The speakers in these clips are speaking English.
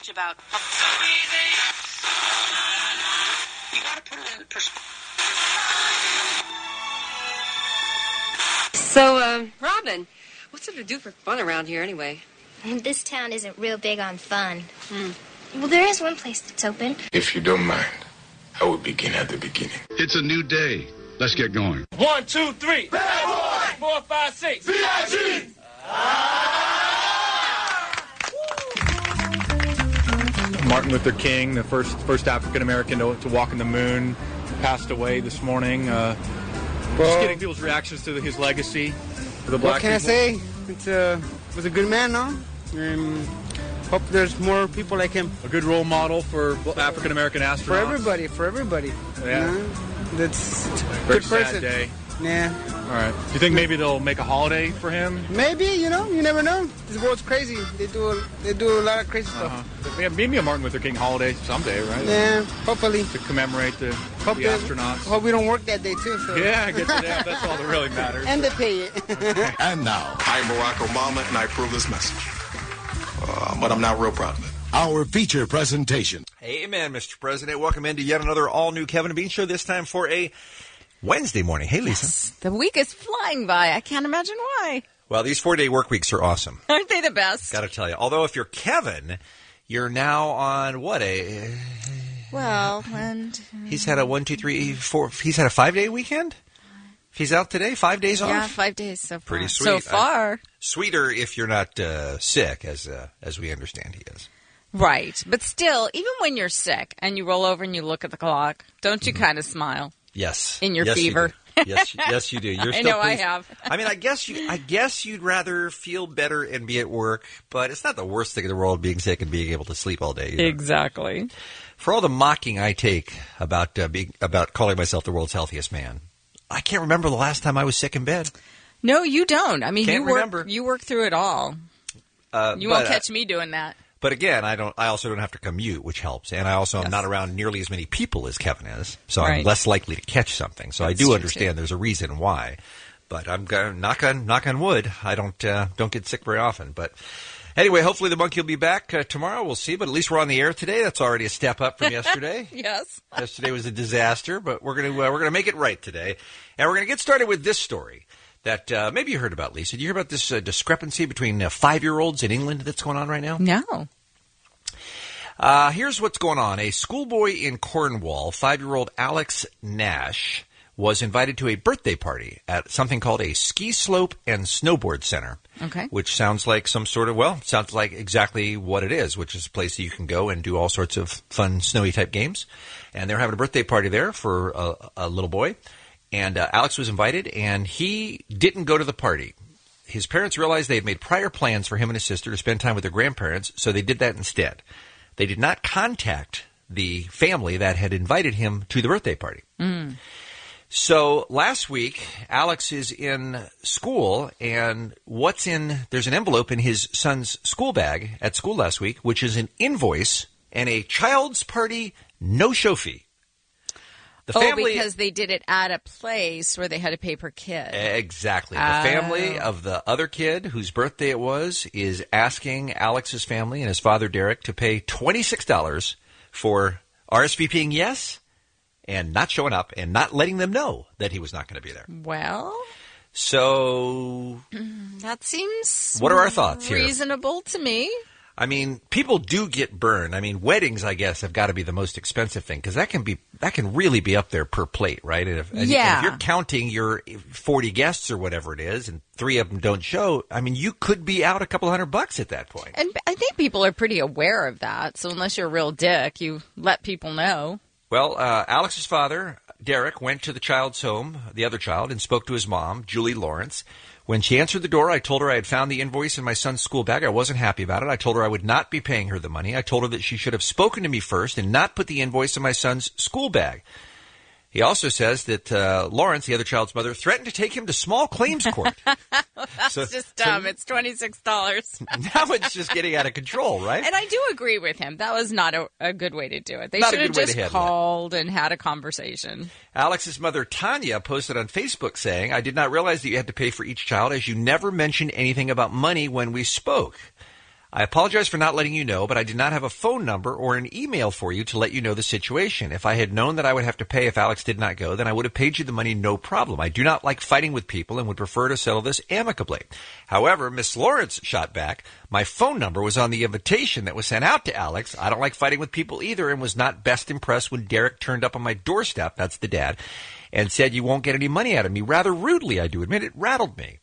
much about. You gotta put it in perspective. So, Robin, what's there to do for fun around here anyway? This town isn't real big on fun. Well, there is one place that's open. If you don't mind, I will begin at the beginning. It's a new day. Let's get going. 1, 2, 3. Bad boy! 4, 5, 6. VIG! Martin Luther King, the first African-American to walk on the moon, passed away this morning. Just getting people's reactions to his legacy for the black people. What can I say? It was a good man, no? And hope there's more people like him. A good role model for African-American astronauts. For everybody. Yeah. That's a Very good person. sad day. Yeah. All right. Do you think maybe they'll make a holiday for him? Maybe, you never know. This world's crazy. They do a lot of crazy stuff. Yeah, maybe a Martin Luther King holiday someday, right? Yeah, hopefully. To commemorate the astronauts. Hope we don't work that day, too. So. Yeah, that's all that really matters. And they pay it. And now, I'm Barack Obama, and I approve this message. But I'm not real proud of it. our feature presentation. Amen, Mr. President. Welcome into yet another all-new Kevin and Bean Show, this time for a Wednesday morning. Hey, Lisa. Yes, the week is flying by. I can't imagine why. Well, these 4-day work weeks are awesome. Aren't they the best? Got to tell you. Although if you're Kevin, you're now on what, well, and he's had a 1, 2, 3, 4. He's had a 5-day weekend. If he's out today, 5 days off. Yeah, 5 days so far. Pretty sweet. So far, sweeter if you're not sick, as we understand he is. Right, but still, even when you're sick and you roll over and you look at the clock, don't you kind of smile? Yes. In your yes, fever. You do. Yes, you do. You're I still know pleased. I have. I mean, I guess you'd rather feel better and be at work, but it's not the worst thing in the world being sick and being able to sleep all day. Either. Exactly. For all the mocking I take about calling myself the world's healthiest man, I can't remember the last time I was sick in bed. No, you don't. I mean, remember. You work through it all. You won't catch me doing that. But again, I also don't have to commute, which helps, and I also am not around nearly as many people as Kevin is, so I'm less likely to catch something. So I do understand there's a reason why, but I'm going knock on wood. I don't get sick very often, but anyway, hopefully the monkey will be back tomorrow. We'll see, but at least we're on the air today. That's already a step up from yesterday. Yes, yesterday was a disaster, but we're gonna make it right today, and we're gonna get started with this story that maybe you heard about, Lisa. Did you hear about this discrepancy between 5-year-olds in England that's going on right now? No. Here's what's going on. A schoolboy in Cornwall, 5-year-old Alex Nash, was invited to a birthday party at something called a ski slope and snowboard center. Okay. Which sounds like sounds like exactly what it is, which is a place that you can go and do all sorts of fun snowy type games. And they're having a birthday party there for a little boy. And Alex was invited, and he didn't go to the party. His parents realized they had made prior plans for him and his sister to spend time with their grandparents, so they did that instead. They did not contact the family that had invited him to the birthday party. Mm. So last week, Alex is in school, and there's an envelope in his son's school bag at school last week, which is an invoice and a child's party no-show fee. The family, because they did it at a place where they had to pay per kid. Exactly. The family of the other kid whose birthday it was is asking Alex's family and his father, Derek, to pay $26 for RSVPing yes and not showing up and not letting them know that he was not going to be there. Well, so that seems what are our thoughts here? Reasonable to me. I mean, people do get burned. I mean, weddings, I guess, have got to be the most expensive thing because that can really be up there per plate, right? And if you're counting your 40 guests or whatever it is, and 3 of them don't show, I mean, you could be out a couple $100 at that point. And I think people are pretty aware of that. So unless you're a real dick, you let people know. Well, Alex's father, Derek, went to the child's home, the other child, and spoke to his mom, Julie Lawrence. When she answered the door, I told her I had found the invoice in my son's school bag. I wasn't happy about it. I told her I would not be paying her the money. I told her that she should have spoken to me first and not put the invoice in my son's school bag. He also says that Lawrence, the other child's mother, threatened to take him to small claims court. That's just dumb. It's $26. Now it's just getting out of control, right? And I do agree with him. That was not a good way to do it. They Not should a have good way just to handle it. called and had a conversation. Alex's mother, Tanya, posted on Facebook saying, I did not realize that you had to pay for each child as you never mentioned anything about money when we spoke. I apologize for not letting you know, but I did not have a phone number or an email for you to let you know the situation. If I had known that I would have to pay if Alex did not go, then I would have paid you the money, no problem. I do not like fighting with people and would prefer to settle this amicably. However, Miss Lawrence shot back, my phone number was on the invitation that was sent out to Alex. I don't like fighting with people either and was not best impressed when Derek turned up on my doorstep, that's the dad, and said you won't get any money out of me. Rather rudely, I do admit it rattled me.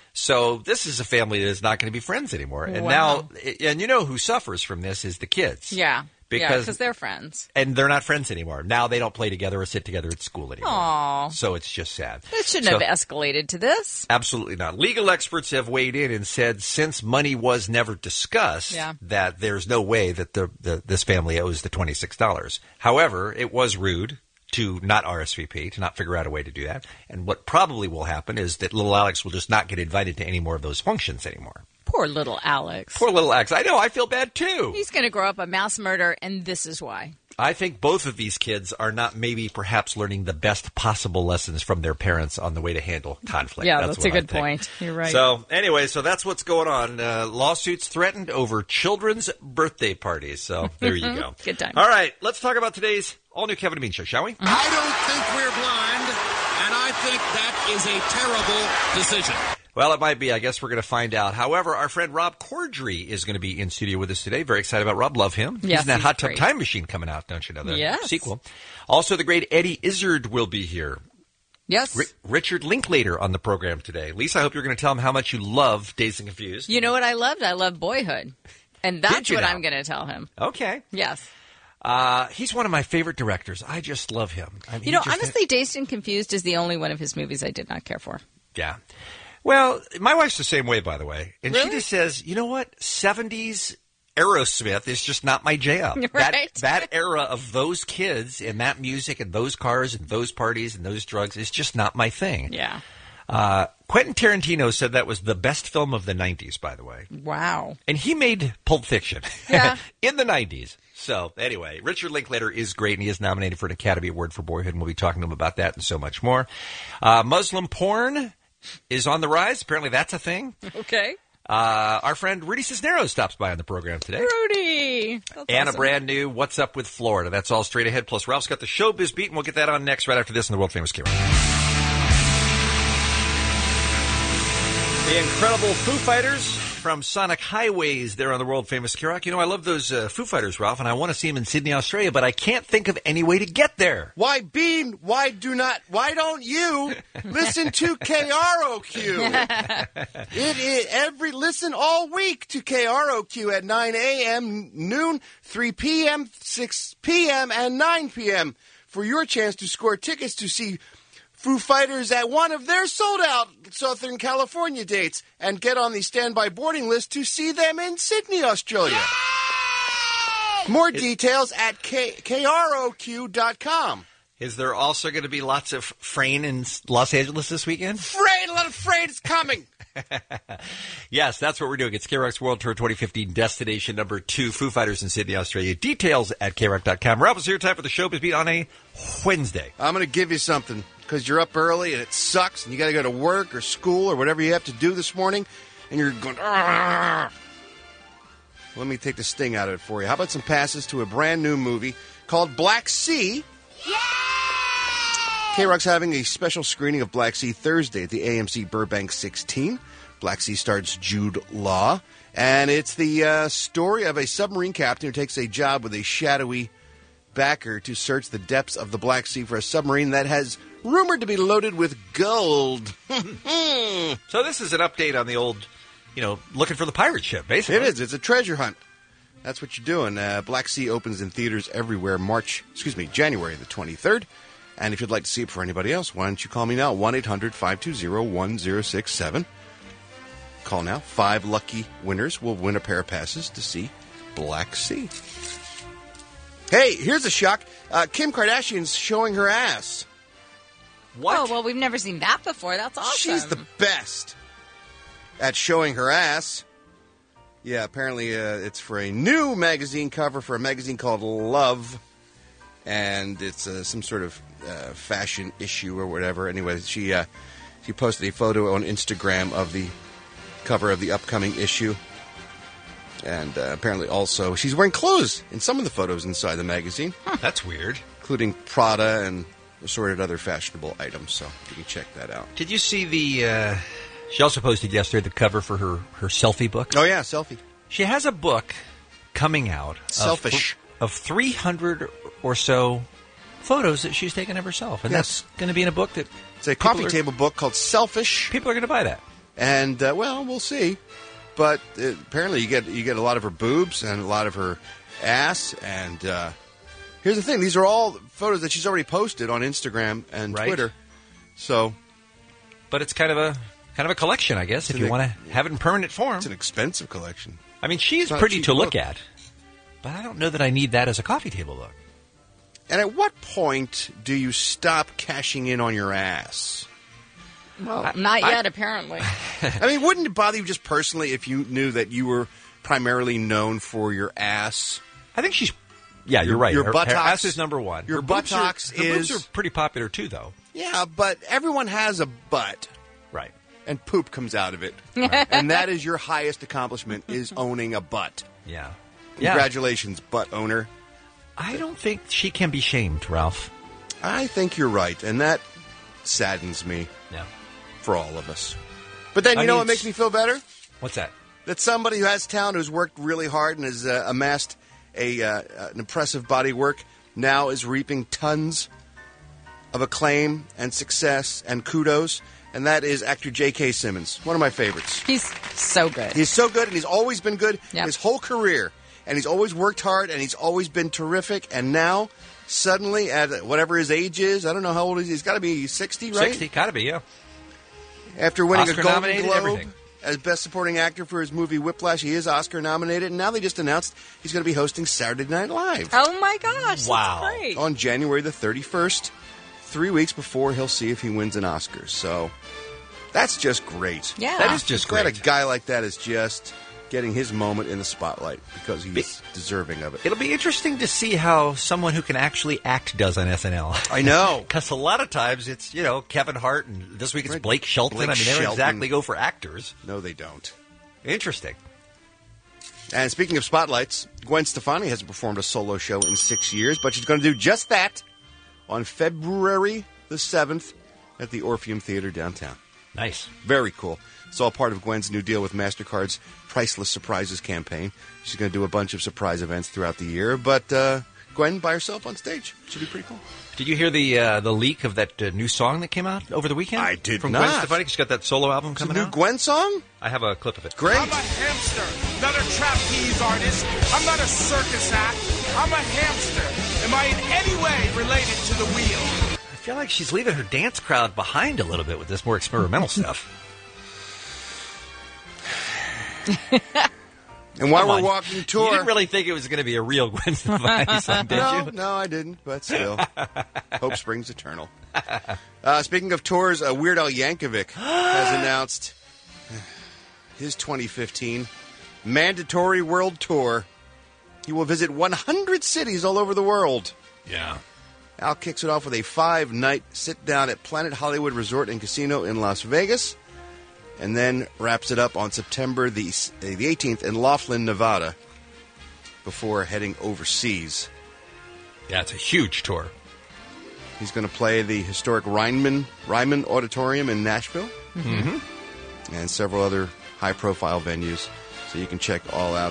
So this is a family that is not going to be friends anymore. And now, and you know who suffers from this is the kids. Yeah. Because they're friends. And they're not friends anymore. Now they don't play together or sit together at school anymore. Aww. So it's just sad. It shouldn't have escalated to this. Absolutely not. Legal experts have weighed in and said since money was never discussed, that there's no way that this family owes the $26. However, it was rude to not RSVP, to not figure out a way to do that. And what probably will happen is that little Alex will just not get invited to any more of those functions anymore. Poor little Alex. Poor little Alex. I know. I feel bad, too. He's going to grow up a mass murderer, and this is why. I think both of these kids are not perhaps learning the best possible lessons from their parents on the way to handle conflict. Yeah, that's a good point. You're right. So anyway, that's what's going on. Lawsuits threatened over children's birthday parties. So there you go. Good time. All right, let's talk about today's all-new Kevin and Bean Show, shall we? I don't think we're blind, and I think that is a terrible decision. Well, it might be. I guess we're going to find out. However, our friend Rob Corddry is going to be in studio with us today. Very excited about Rob. Love him. Yes, he's in that Hot Tub great. Time Machine coming out, don't you know? The sequel. Yes. Also, the great Eddie Izzard will be here. Yes. Richard Linklater on the program today. Lisa, I hope you're going to tell him how much you love Dazed and Confused. You know what I loved? I love Boyhood. And that's what now? I'm going to tell him. Okay. Yes. He's one of my favorite directors. I just love him. I mean, honestly, Dazed and Confused is the only one of his movies I did not care for. Yeah. Well, my wife's the same way, by the way. And Really? she just says, you know what? 70s Aerosmith is just not my jam. Right. That era of those kids and that music and those cars and those parties and those drugs is just not my thing. Yeah. Quentin Tarantino said that was the best film of the 90s, by the way. Wow. And he made Pulp Fiction Yeah. in the 90s. So anyway, Richard Linklater is great, and he is nominated for an Academy Award for Boyhood, and we'll be talking to him about that and so much more. Muslim porn is on the rise. Apparently that's a thing. Okay. Our friend Rudy Cisneros stops by on the program today. Rudy. That's And awesome. a brand new What's Up with Florida. That's all straight ahead. Plus, Ralph's got the Showbiz Beat, and we'll get that on next right after this in the world-famous K-Rock. The incredible Foo Fighters from Sonic Highways there on the world-famous K-Rock. You know, I love those Foo Fighters, Ralph, and I want to see them in Sydney, Australia, but I can't think of any way to get there. Why, Bean, why don't you listen to KROQ? Listen all week to KROQ at 9 a.m., noon, 3 p.m., 6 p.m., and 9 p.m. for your chance to score tickets to see Foo Fighters at one of their sold-out Southern California dates and get on the standby boarding list to see them in Sydney, Australia. Yay! More details at KROQ.com. Is there also going to be lots of Frayne in Los Angeles this weekend? A lot of Frayne is coming. Yes, that's what we're doing. It's K-Rock's World Tour 2015 Destination number 2, Foo Fighters in Sydney, Australia. Details at KROQ.com. Ralph is here, time for the Showbiz Beat on a Wednesday. I'm going to give you something because you're up early and it sucks and you got to go to work or school or whatever you have to do this morning and you're going, "Argh." Let me take the sting out of it for you. How about some passes to a brand new movie called Black Sea? K-Rock's having a special screening of Black Sea Thursday at the AMC Burbank 16. Black Sea stars Jude Law, and it's the story of a submarine captain who takes a job with a shadowy backer to search the depths of the Black Sea for a submarine that has rumored to be loaded with gold. So this is an update on the old, looking for the pirate ship, basically. It is. It's a treasure hunt. That's what you're doing. Black Sea opens in theaters everywhere January the 23rd. And if you'd like to see it for anybody else, why don't you call me now, 1-800-520-1067. Call now. 5 lucky winners will win a pair of passes to see Black Sea. Hey, here's a shock. Kim Kardashian's showing her ass. What? Oh, well, we've never seen that before. That's awesome. She's the best at showing her ass. Yeah, apparently it's for a new magazine cover for a magazine called Love. And it's some sort of fashion issue or whatever. Anyway, she posted a photo on Instagram of the cover of the upcoming issue. And apparently also she's wearing clothes in some of the photos inside the magazine. That's weird. Including Prada and assorted other fashionable items, so you can check that out. Did you see the... she also posted yesterday the cover for her selfie book. Oh, yeah, selfie. She has a book coming out. Selfish. Of 300 or so photos that she's taken of herself. And that's going to be in a book that... It's a coffee table book called Selfish. People are going to buy that. And, well, we'll see. But apparently you get a lot of her boobs and a lot of her ass. And here's the thing. These are all photos that she's already posted on Instagram and Twitter. So... But it's kind of a collection, I guess, if you want to have it in permanent form. It's an expensive collection. I mean, she's pretty to look at. But I don't know that I need that as a coffee table book. And at what point do you stop cashing in on your ass? Well, not yet, apparently. I mean, wouldn't it bother you just personally if you knew that you were primarily known for your ass? I think she's... Yeah, you're right. Your buttocks, her ass is number one. Your buttocks Her boobs are pretty popular, too, though. Yeah, but everyone has a butt. Right. And poop comes out of it. Right. And that is your highest accomplishment, is owning a butt. Yeah. Congratulations, butt owner. I don't think she can be shamed, Ralph. I think you're right, and that saddens me. Yeah. For all of us. But then, you know what makes me feel better? What's that? That somebody who has talent, who's worked really hard and has amassed an impressive body work, now is reaping tons of acclaim and success and kudos, and that is actor J.K. Simmons, one of my favorites. He's so good. He's so good, and he's always been good his whole career, and he's always worked hard, and he's always been terrific, and now, suddenly, at whatever his age is, I don't know how old he is, he's got to be 60, right? 60, got to be, yeah. After winning Oscar a Golden nominated, Globe everything. as Best Supporting Actor for his movie Whiplash, he is Oscar nominated, and now they just announced he's going to be hosting Saturday Night Live. Oh, my gosh. Wow. That's great. On January the 31st, 3 weeks before he'll see if he wins an Oscar. So that's just great. Yeah. That is just great. Glad a guy like that is just getting his moment in the spotlight because he's deserving of it. It'll be interesting to see how someone who can actually act does on SNL. I know. Because a lot of times it's, Kevin Hart, and this week it's Blake Shelton. They don't exactly go for actors. No, they don't. Interesting. And speaking of spotlights, Gwen Stefani hasn't performed a solo show in 6 years, but she's going to do just that on February the 7th at the Orpheum Theater downtown. Nice. Very cool. It's all part of Gwen's new deal with MasterCard's Priceless Surprises campaign. She's going to do a bunch of surprise events throughout the year, but Gwen by herself on stage. Should be pretty cool. Did you hear the leak of that new song that came out over the weekend? I did From not. Gwen Stefani. She's got that solo album coming It's a new out. Gwen song? I have a clip of it. Great. I'm a hamster, not a trapeze artist. I'm not a circus act. I'm a hamster. Am I in any way related to the wheel? I feel like she's leaving her dance crowd behind a little bit with this more experimental stuff. And while we're walking tour... You didn't really think it was going to be a real Gwen Stefani song, did you? No, I didn't, but still. Hope springs eternal. Speaking of tours, Weird Al Yankovic has announced his 2015 mandatory world tour. He will visit 100 cities all over the world. Yeah. Al kicks it off with a 5-night sit-down at Planet Hollywood Resort and Casino in Las Vegas, and then wraps it up on September the 18th in Laughlin, Nevada, before heading overseas. Yeah, it's a huge tour. He's going to play the historic Ryman Auditorium in Nashville, and several other high-profile venues. So you can check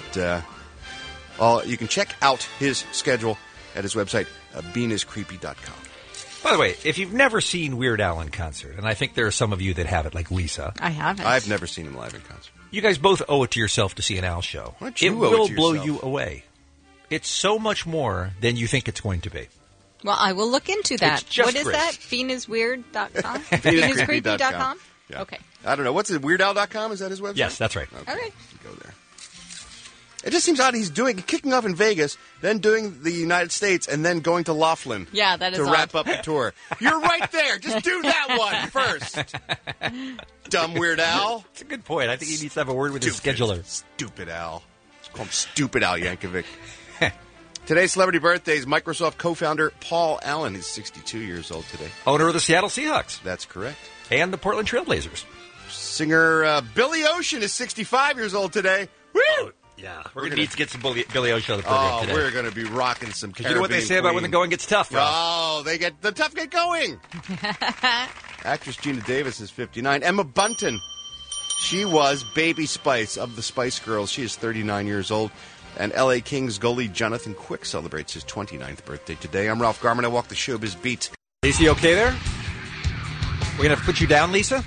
you can check out his schedule at his website, beanascreepy.com. By the way, if you've never seen Weird Al in concert, and I think there are some of you that have it, like Lisa. I haven't. I've never seen him live in concert. You guys both owe it to yourself to see an Al show. Why don't you it owe it will to blow yourself? you away. It's so much more than you think it's going to be. Well, I will look into that. It's just What is great. that? Venusweird.com? Venuscreepy.com. Venuscreepy.com? Yeah. Okay. I don't know. What's it, WeirdAl.com? Is that his website? Yes, that's right. Okay. Go there. It just seems odd he's kicking off in Vegas, then doing the United States, and then going to Laughlin Yeah, that is to odd. wrap up the tour. You're right there. Just do that one first. Dumb Weird Al. It's a good point. I think he needs to have a word with his scheduler. Stupid Al. Let's call him Stupid Al Yankovic. Today's celebrity birthday is Microsoft co-founder Paul Allen. He's 62 years old today. Owner of the Seattle Seahawks. That's correct. And the Portland Trailblazers. Singer Billy Ocean is 65 years old today. Woo! Yeah, we're going to need to get some Billy O show on the program today. We're going to be rocking some Because you know what they say about when the going gets tough, Ralph? Oh, the tough get going. Actress Gina Davis is 59. Emma Bunton, she was Baby Spice of the Spice Girls. She is 39 years old. And L.A. Kings goalie Jonathan Quick celebrates his 29th birthday today. I'm Ralph Garman. I walk the showbiz beat. Lisa, you okay there? We're going to have to put you down, Lisa?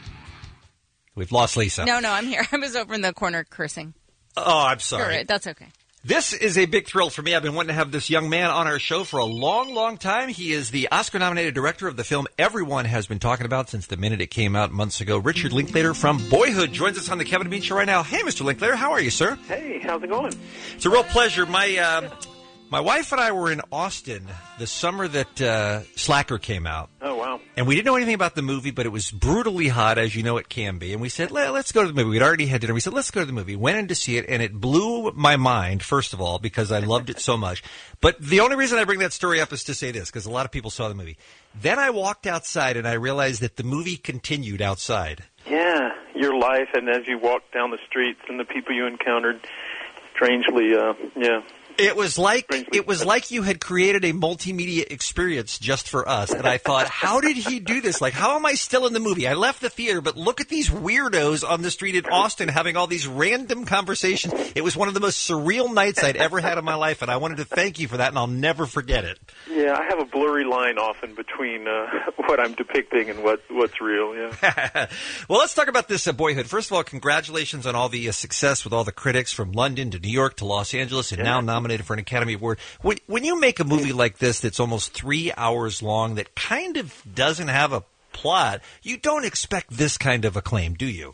We've lost Lisa. No, I'm here. I was over in the corner cursing. Oh, I'm sorry. Sure, that's okay. This is a big thrill for me. I've been wanting to have this young man on our show for a long, long time. He is the Oscar-nominated director of the film everyone has been talking about since the minute it came out months ago. Richard Linklater from Boyhood joins us on the Kevin and Bean Show right now. Hey, Mr. Linklater, how are you, sir? Hey, how's it going? It's a real pleasure. My wife and I were in Austin the summer that Slacker came out. Oh, wow. And we didn't know anything about the movie, but it was brutally hot, as you know it can be. And we said, let's go to the movie. We'd already had dinner. We said, let's go to the movie. Went in to see it, and it blew my mind, first of all, because I loved it so much. But the only reason I bring that story up is to say this, because a lot of people saw the movie. Then I walked outside, and I realized that the movie continued outside. Yeah, your life, and as you walked down the streets and the people you encountered, strangely, yeah. It was like you had created a multimedia experience just for us. And I thought, how did he do this? Like, how am I still in the movie? I left the theater, but look at these weirdos on the street in Austin having all these random conversations. It was one of the most surreal nights I'd ever had in my life, and I wanted to thank you for that, and I'll never forget it. Yeah, I have a blurry line often between what I'm depicting and what's real, yeah. Well, let's talk about this Boyhood. First of all, congratulations on all the success with all the critics from London to New York to Los Angeles, and now nominated for an Academy Award. When you make a movie like this that's almost 3 hours long that kind of doesn't have a plot, you don't expect this kind of acclaim, do you?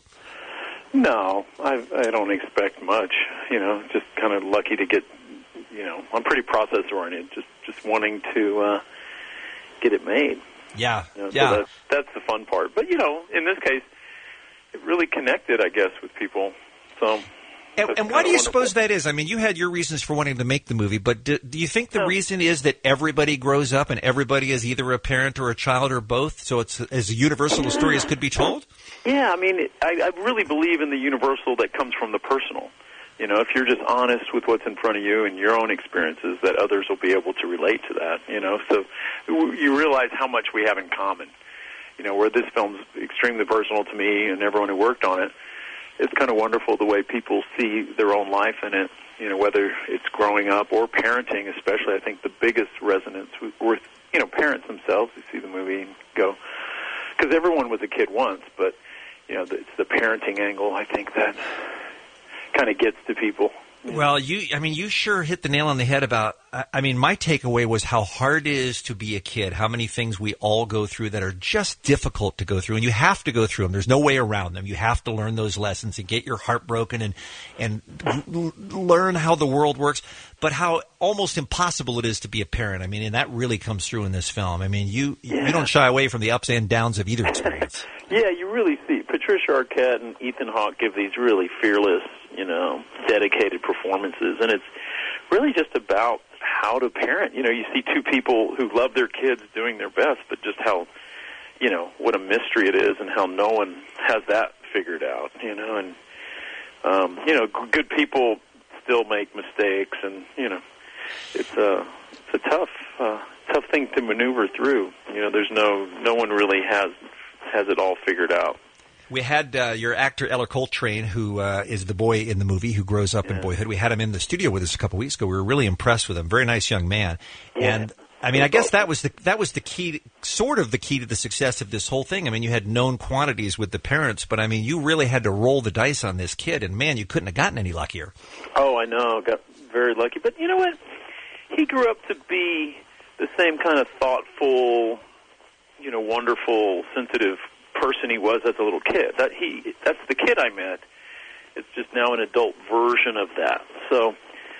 No, I don't expect much. Just kind of lucky to get, I'm pretty process-oriented, just wanting to get it made. Yeah, So that's the fun part. But, in this case, it really connected, I guess, with people. So... And why do you suppose that is? I mean, you had your reasons for wanting to make the movie, but do you think the reason is that everybody grows up and everybody is either a parent or a child or both, so it's as universal a story as could be told? Yeah, I mean, I really believe in the universal that comes from the personal. If you're just honest with what's in front of you and your own experiences, that others will be able to relate to that, So you realize how much we have in common. Where this film's extremely personal to me and everyone who worked on it. It's kind of wonderful the way people see their own life in it, whether it's growing up or parenting especially. I think the biggest resonance with, parents themselves who see the movie and go, because everyone was a kid once, but, it's the parenting angle, I think, that kind of gets to people. Well, you sure hit the nail on the head about, my takeaway was how hard it is to be a kid, how many things we all go through that are just difficult to go through, and you have to go through them. There's no way around them. You have to learn those lessons and get your heart broken and learn how the world works, but how almost impossible it is to be a parent. And that really comes through in this film. You don't shy away from the ups and downs of either experience. Yeah, you really see. Patricia Arquette and Ethan Hawke give these really fearless, dedicated performances, and it's really just about how to parent. You see two people who love their kids doing their best, but just how, what a mystery it is and how no one has that figured out, and, good people still make mistakes, and, it's a tough thing to maneuver through. There's no one really has it all figured out. We had your actor, Eller Coltrane, who is the boy in the movie who grows up in Boyhood. We had him in the studio with us a couple weeks ago. We were really impressed with him. Very nice young man. Yeah. And, I guess that was the key, sort of the key to the success of this whole thing. You had known quantities with the parents, but, you really had to roll the dice on this kid. And, man, you couldn't have gotten any luckier. Oh, I know. Got very lucky. But you know what? He grew up to be the same kind of thoughtful, wonderful, sensitive person he was as a little kid. That's the kid I met. It's just now an adult version of that. So,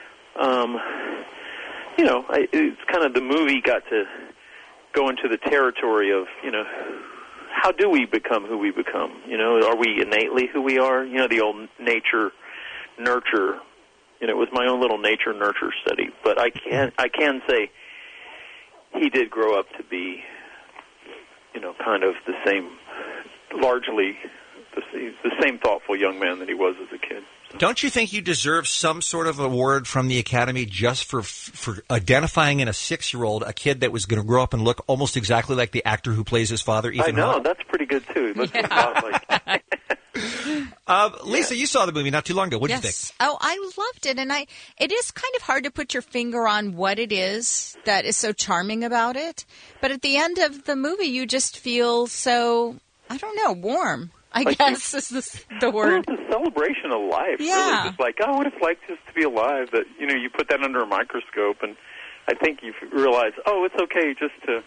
it's kind of the movie got to go into the territory of, how do we become who we become? Are we innately who we are? The old nature nurture. It was my own little nature nurture study. But I can say he did grow up to be, kind of the same, largely the same thoughtful young man that he was as a kid. So. Don't you think you deserve some sort of award from the Academy just for identifying in a 6-year-old a kid that was going to grow up and look almost exactly like the actor who plays his father, Ethan I know, Hawke? that's pretty good, too. Looks a lot like... Lisa, you saw the movie not too long ago. What did you think? Oh, I loved it, and it is kind of hard to put your finger on what it is that is so charming about it. But at the end of the movie, you just feel so, I don't know, warm. I guess is the word. Well, it's a celebration of life. Yeah. Really. Just like, what it's like just to be alive. That you put that under a microscope, and I think you realize, it's okay just to,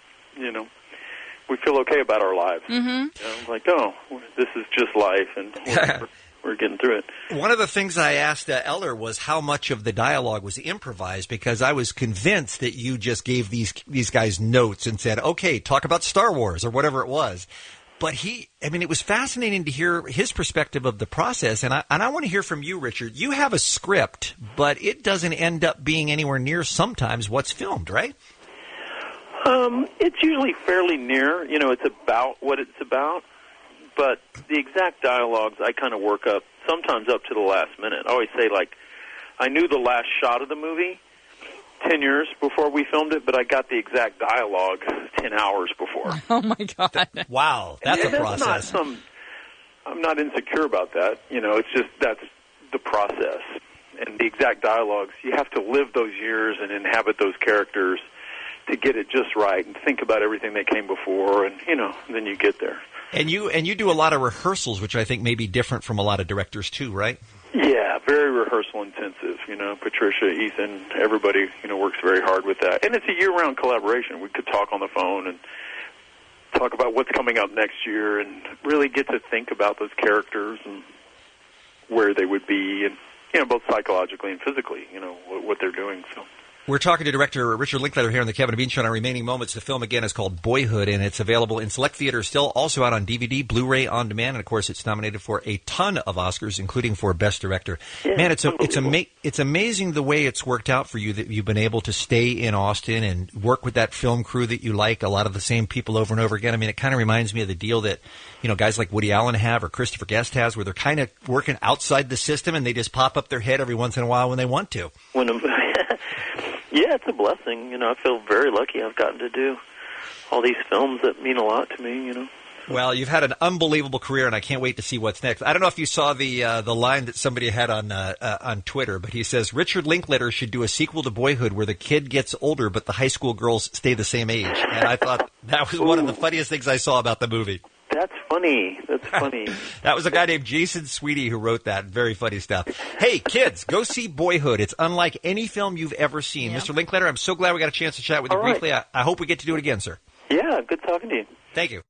we feel okay about our lives. Mm-hmm. Like, this is just life, and we're getting through it. One of the things I asked Eller was how much of the dialogue was improvised, because I was convinced that you just gave these guys notes and said, okay, talk about Star Wars or whatever it was. But it was fascinating to hear his perspective of the process, and I want to hear from you, Richard. You have a script, but it doesn't end up being anywhere near sometimes what's filmed, right? It's usually fairly near. It's about what it's about, but the exact dialogues I kind of work up, sometimes up to the last minute. I always say, I knew the last shot of the movie 10 years before we filmed it, but I got the exact dialogue 10 hours before. Oh, my God. Wow, that's a process. I'm not insecure about that. It's just that's the process. And the exact dialogues, you have to live those years and inhabit those characters to get it just right and think about everything that came before, and, then you get there. And you do a lot of rehearsals, which I think may be different from a lot of directors, too, right? Yeah, very rehearsal intensive. Patricia, Ethan, everybody, works very hard with that. And it's a year-round collaboration. We could talk on the phone and talk about what's coming up next year and really get to think about those characters and where they would be and, both psychologically and physically, what they're doing, so... We're talking to director Richard Linklater here on the Kevin and Bean Show. On our remaining moments, the film again is called Boyhood, and it's available in select theaters still, also out on DVD, Blu-ray on demand, and of course, it's nominated for a ton of Oscars, including for Best Director. Yeah, man, it's amazing the way it's worked out for you that you've been able to stay in Austin and work with that film crew that you like, a lot of the same people over and over again. It kind of reminds me of the deal that guys like Woody Allen have or Christopher Guest has, where they're kind of working outside the system and they just pop up their head every once in a while when they want to. Yeah, it's a blessing. I feel very lucky I've gotten to do all these films that mean a lot to me, Well, you've had an unbelievable career, and I can't wait to see what's next. I don't know if you saw the line that somebody had on Twitter, but he says, Richard Linklater should do a sequel to Boyhood where the kid gets older, but the high school girls stay the same age. And I thought that was one of the funniest things I saw about the movie. That's funny. That was a guy named Jason Sweetie who wrote that. Very funny stuff. Hey, kids, go see Boyhood. It's unlike any film you've ever seen. Yeah. Mr. Linklater, I'm so glad we got a chance to chat with you briefly. I hope we get to do it again, sir. Yeah, good talking to you. Thank you.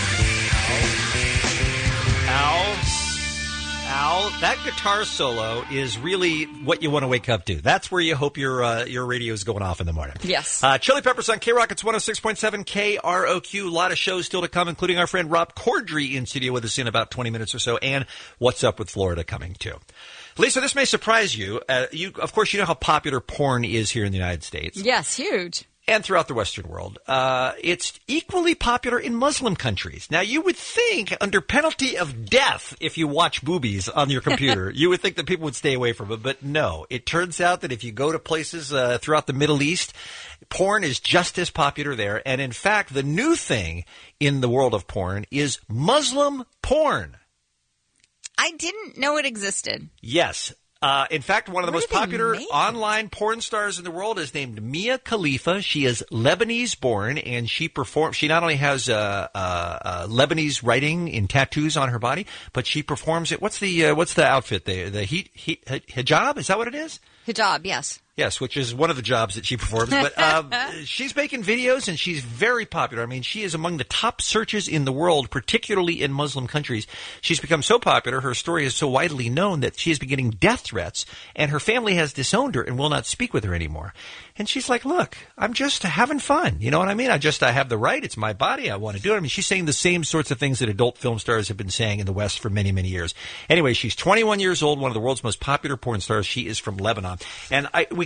Al, that guitar solo is really what you want to wake up to. That's where you hope your radio is going off in the morning. Yes. Chili Peppers on K-Rock. It's 106.7 KROQ. A lot of shows still to come, including our friend Rob Corddry in studio with us in about 20 minutes or so, and What's Up with Florida coming too. Lisa, this may surprise you. Of course, you know how popular porn is here in the United States. Yes, huge. And throughout the Western world. It's equally popular in Muslim countries. Now, you would think, under penalty of death, if you watch boobies on your computer, you would think that people would stay away from it. But no, it turns out that if you go to places throughout the Middle East, porn is just as popular there. And in fact, the new thing in the world of porn is Muslim porn. I didn't know it existed. Yes. In fact, one of the most popular online porn stars in the world is named Mia Khalifa. She is Lebanese-born, and she not only has Lebanese writing in tattoos on her body, but she performs it. What's the outfit? The hijab? Is that what it is? Hijab, yes. Yes, which is one of the jobs that she performs. But she's making videos, and she's very popular. I mean, she is among the top searches in the world, particularly in Muslim countries. She's become so popular, her story is so widely known that she has been getting death threats, and her family has disowned her and will not speak with her anymore. And she's like, look, I'm just having fun. You know what I mean? I have the right. It's my body. I want to do it. I mean, she's saying the same sorts of things that adult film stars have been saying in the West for many, many years. Anyway, she's 21 years old, one of the world's most popular porn stars. She is from Lebanon. And we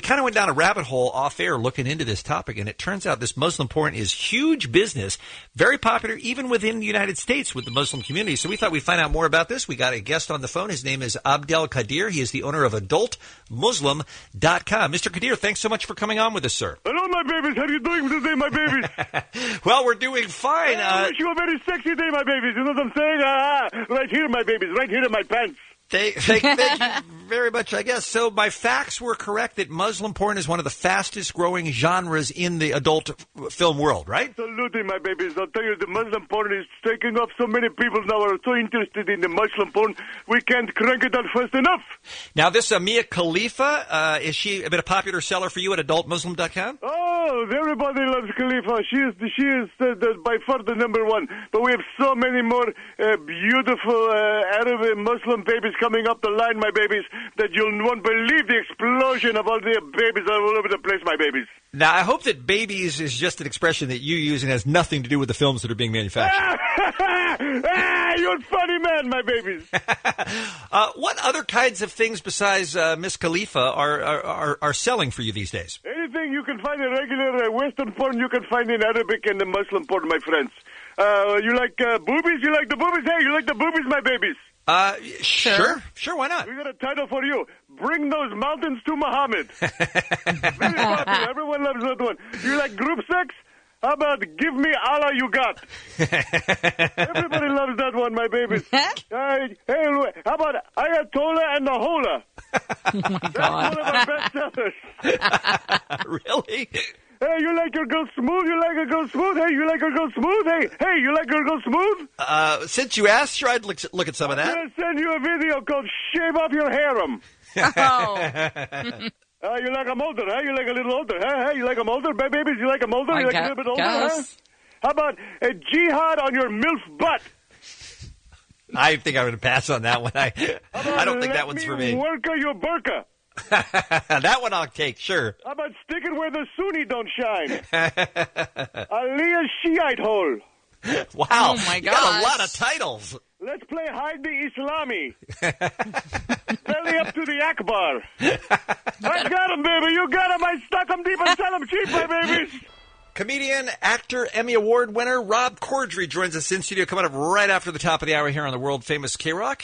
we kind of went down a rabbit hole off air looking into this topic, and it turns out this Muslim porn is huge business, very popular even within the United States with the Muslim community. So we thought we'd find out more about this. We got a guest on the phone. His name is Abdel Kadir. He is the owner of AdultMuslim.com. Mr. Kadir, thanks so much for coming on with us, sir. Hello, my babies. How are you doing today, my babies? Well, we're doing fine. I wish you a very sexy day, my babies. You know what I'm saying? Right here, my babies. Right here in my pants. Thank you very much, I guess. So my facts were correct that Muslim porn is one of the fastest growing genres in the adult film world, right? Absolutely, my babies. I'll tell you, the Muslim porn is taking off. So many people now are so interested in the Muslim porn, we can't crank it out fast enough. Now, this Mia Khalifa, is she a popular seller for you at AdultMuslim.com? Oh, everybody loves Khalifa. She is by far the number one. But we have so many more beautiful Arab Muslim babies coming up the line, my babies, that you won't believe the explosion of all the babies all over the place, my babies. Now, I hope that babies is just an expression that you use and has nothing to do with the films that are being manufactured. You're a funny man, my babies. What other kinds of things besides Miss Khalifa are selling for you these days? Anything you can find in regular Western porn, you can find in Arabic and the Muslim porn, my friends. You like boobies? You like the boobies? Hey, you like the boobies, my babies? Sure, why not? We got a title for you. Bring those mountains to Muhammad. Very popular. Everyone loves that one. You like group sex? How about give me Allah you got? Everybody loves that one, my babies. Hey, how about Ayatollah and the Hola? Oh, my That's God. one of our bestsellers. Really? Hey, you like your girl smooth? You like a girl smooth? Hey, you like your girl smooth? Hey, you like your girl smooth? Since you asked, sure, I'd look at some of that. I'm going to send you a video called Shave Off Your Harem. Oh. You like them older, huh? You like a little older, huh? Hey, you like them older? Babies, you like them older? You like a little bit older, huh? How about a jihad on your MILF butt? I think I'm going to pass on that one. I don't think that one's for me. Worka your burqa. That one I'll take, sure. How about sticking where the Sunni don't shine? Aliyah's Shiite hole. Wow. Oh, my You got a lot of titles. Let's play Hide the Islami. Belly up to the Akbar. I got him, baby. You got him. I stuck him deep and sell him cheap, my babies. Comedian, actor, Emmy Award winner Rob Corddry joins us in studio coming up right after the top of the hour here on the world-famous K-Rock.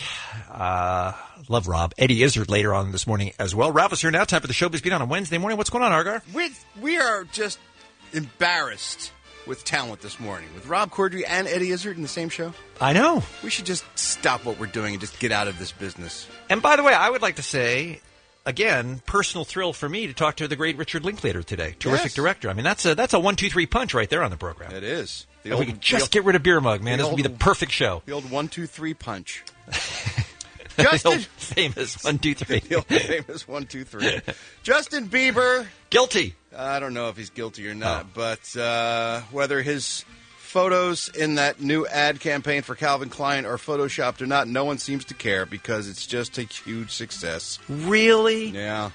Love Rob. Eddie Izzard later on this morning as well. Ralph is here now. Time for the Showbiz Beat on a Wednesday morning. What's going on, Argar? We are just embarrassed with talent this morning. With Rob Corddry and Eddie Izzard in the same show. I know. We should just stop what we're doing and just get out of this business. And by the way, I would like to say, again, personal thrill for me to talk to the great Richard Linklater today. Terrific director. I mean, that's a 1-2-3 punch right there on the program. It is. If we could just get rid of Beer Mug, man, this would be the perfect show. The old 1-2-3 punch. Justin, the old famous 1-2-3. The old famous 1-2-3. Justin Bieber. Guilty. I don't know if he's guilty or not, but whether his photos in that new ad campaign for Calvin Klein are photoshopped or not, no one seems to care because it's just a huge success. Really? Yeah.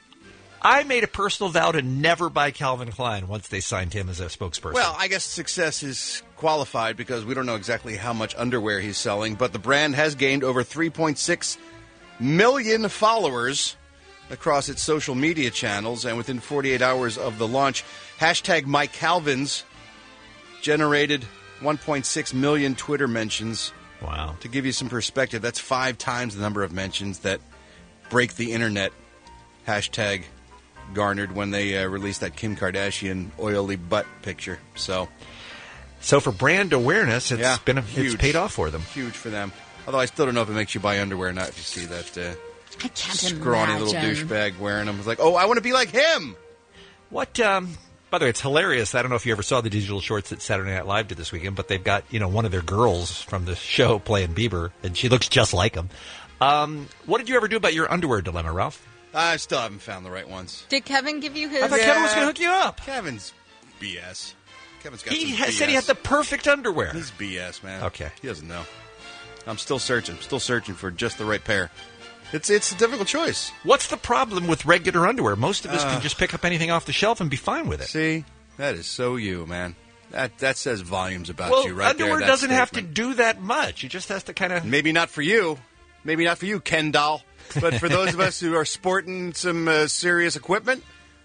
I made a personal vow to never buy Calvin Klein once they signed him as a spokesperson. Well, I guess success is qualified because we don't know exactly how much underwear he's selling, but the brand has gained over 3.6 million followers across its social media channels, and within 48 hours of the launch, hashtag MyCalvins generated 1.6 million Twitter mentions. Wow. To give you some perspective, that's 5 times the number of mentions that Break the Internet hashtag garnered when they released that Kim Kardashian oily butt picture. So for brand awareness, it's huge. It's paid off for them. Huge for them. Although I still don't know if it makes you buy underwear or not if you see that I can't scrawny imagine. little douchebag wearing them. It's like, oh, I want to be like him. What, by the way, it's hilarious. I don't know if you ever saw the digital shorts that Saturday Night Live did this weekend, but they've got, one of their girls from the show playing Bieber, and she looks just like him. What did you ever do about your underwear dilemma, Ralph? I still haven't found the right ones. Did Kevin give you his? I thought Kevin was going to hook you up. Kevin's BS. Kevin's got He some BS. said he had the perfect underwear. He's BS, man. Okay. He doesn't know. I'm still searching for just the right pair. It's a difficult choice. What's the problem with regular underwear? Most of us can just pick up anything off the shelf and be fine with it. See, that is so you, man. That says volumes about you right there. Underwear that doesn't have to statement. do that much. It just has to kind of... Maybe not for you. Maybe not for you, Ken doll. But for those of us who are sporting some serious equipment,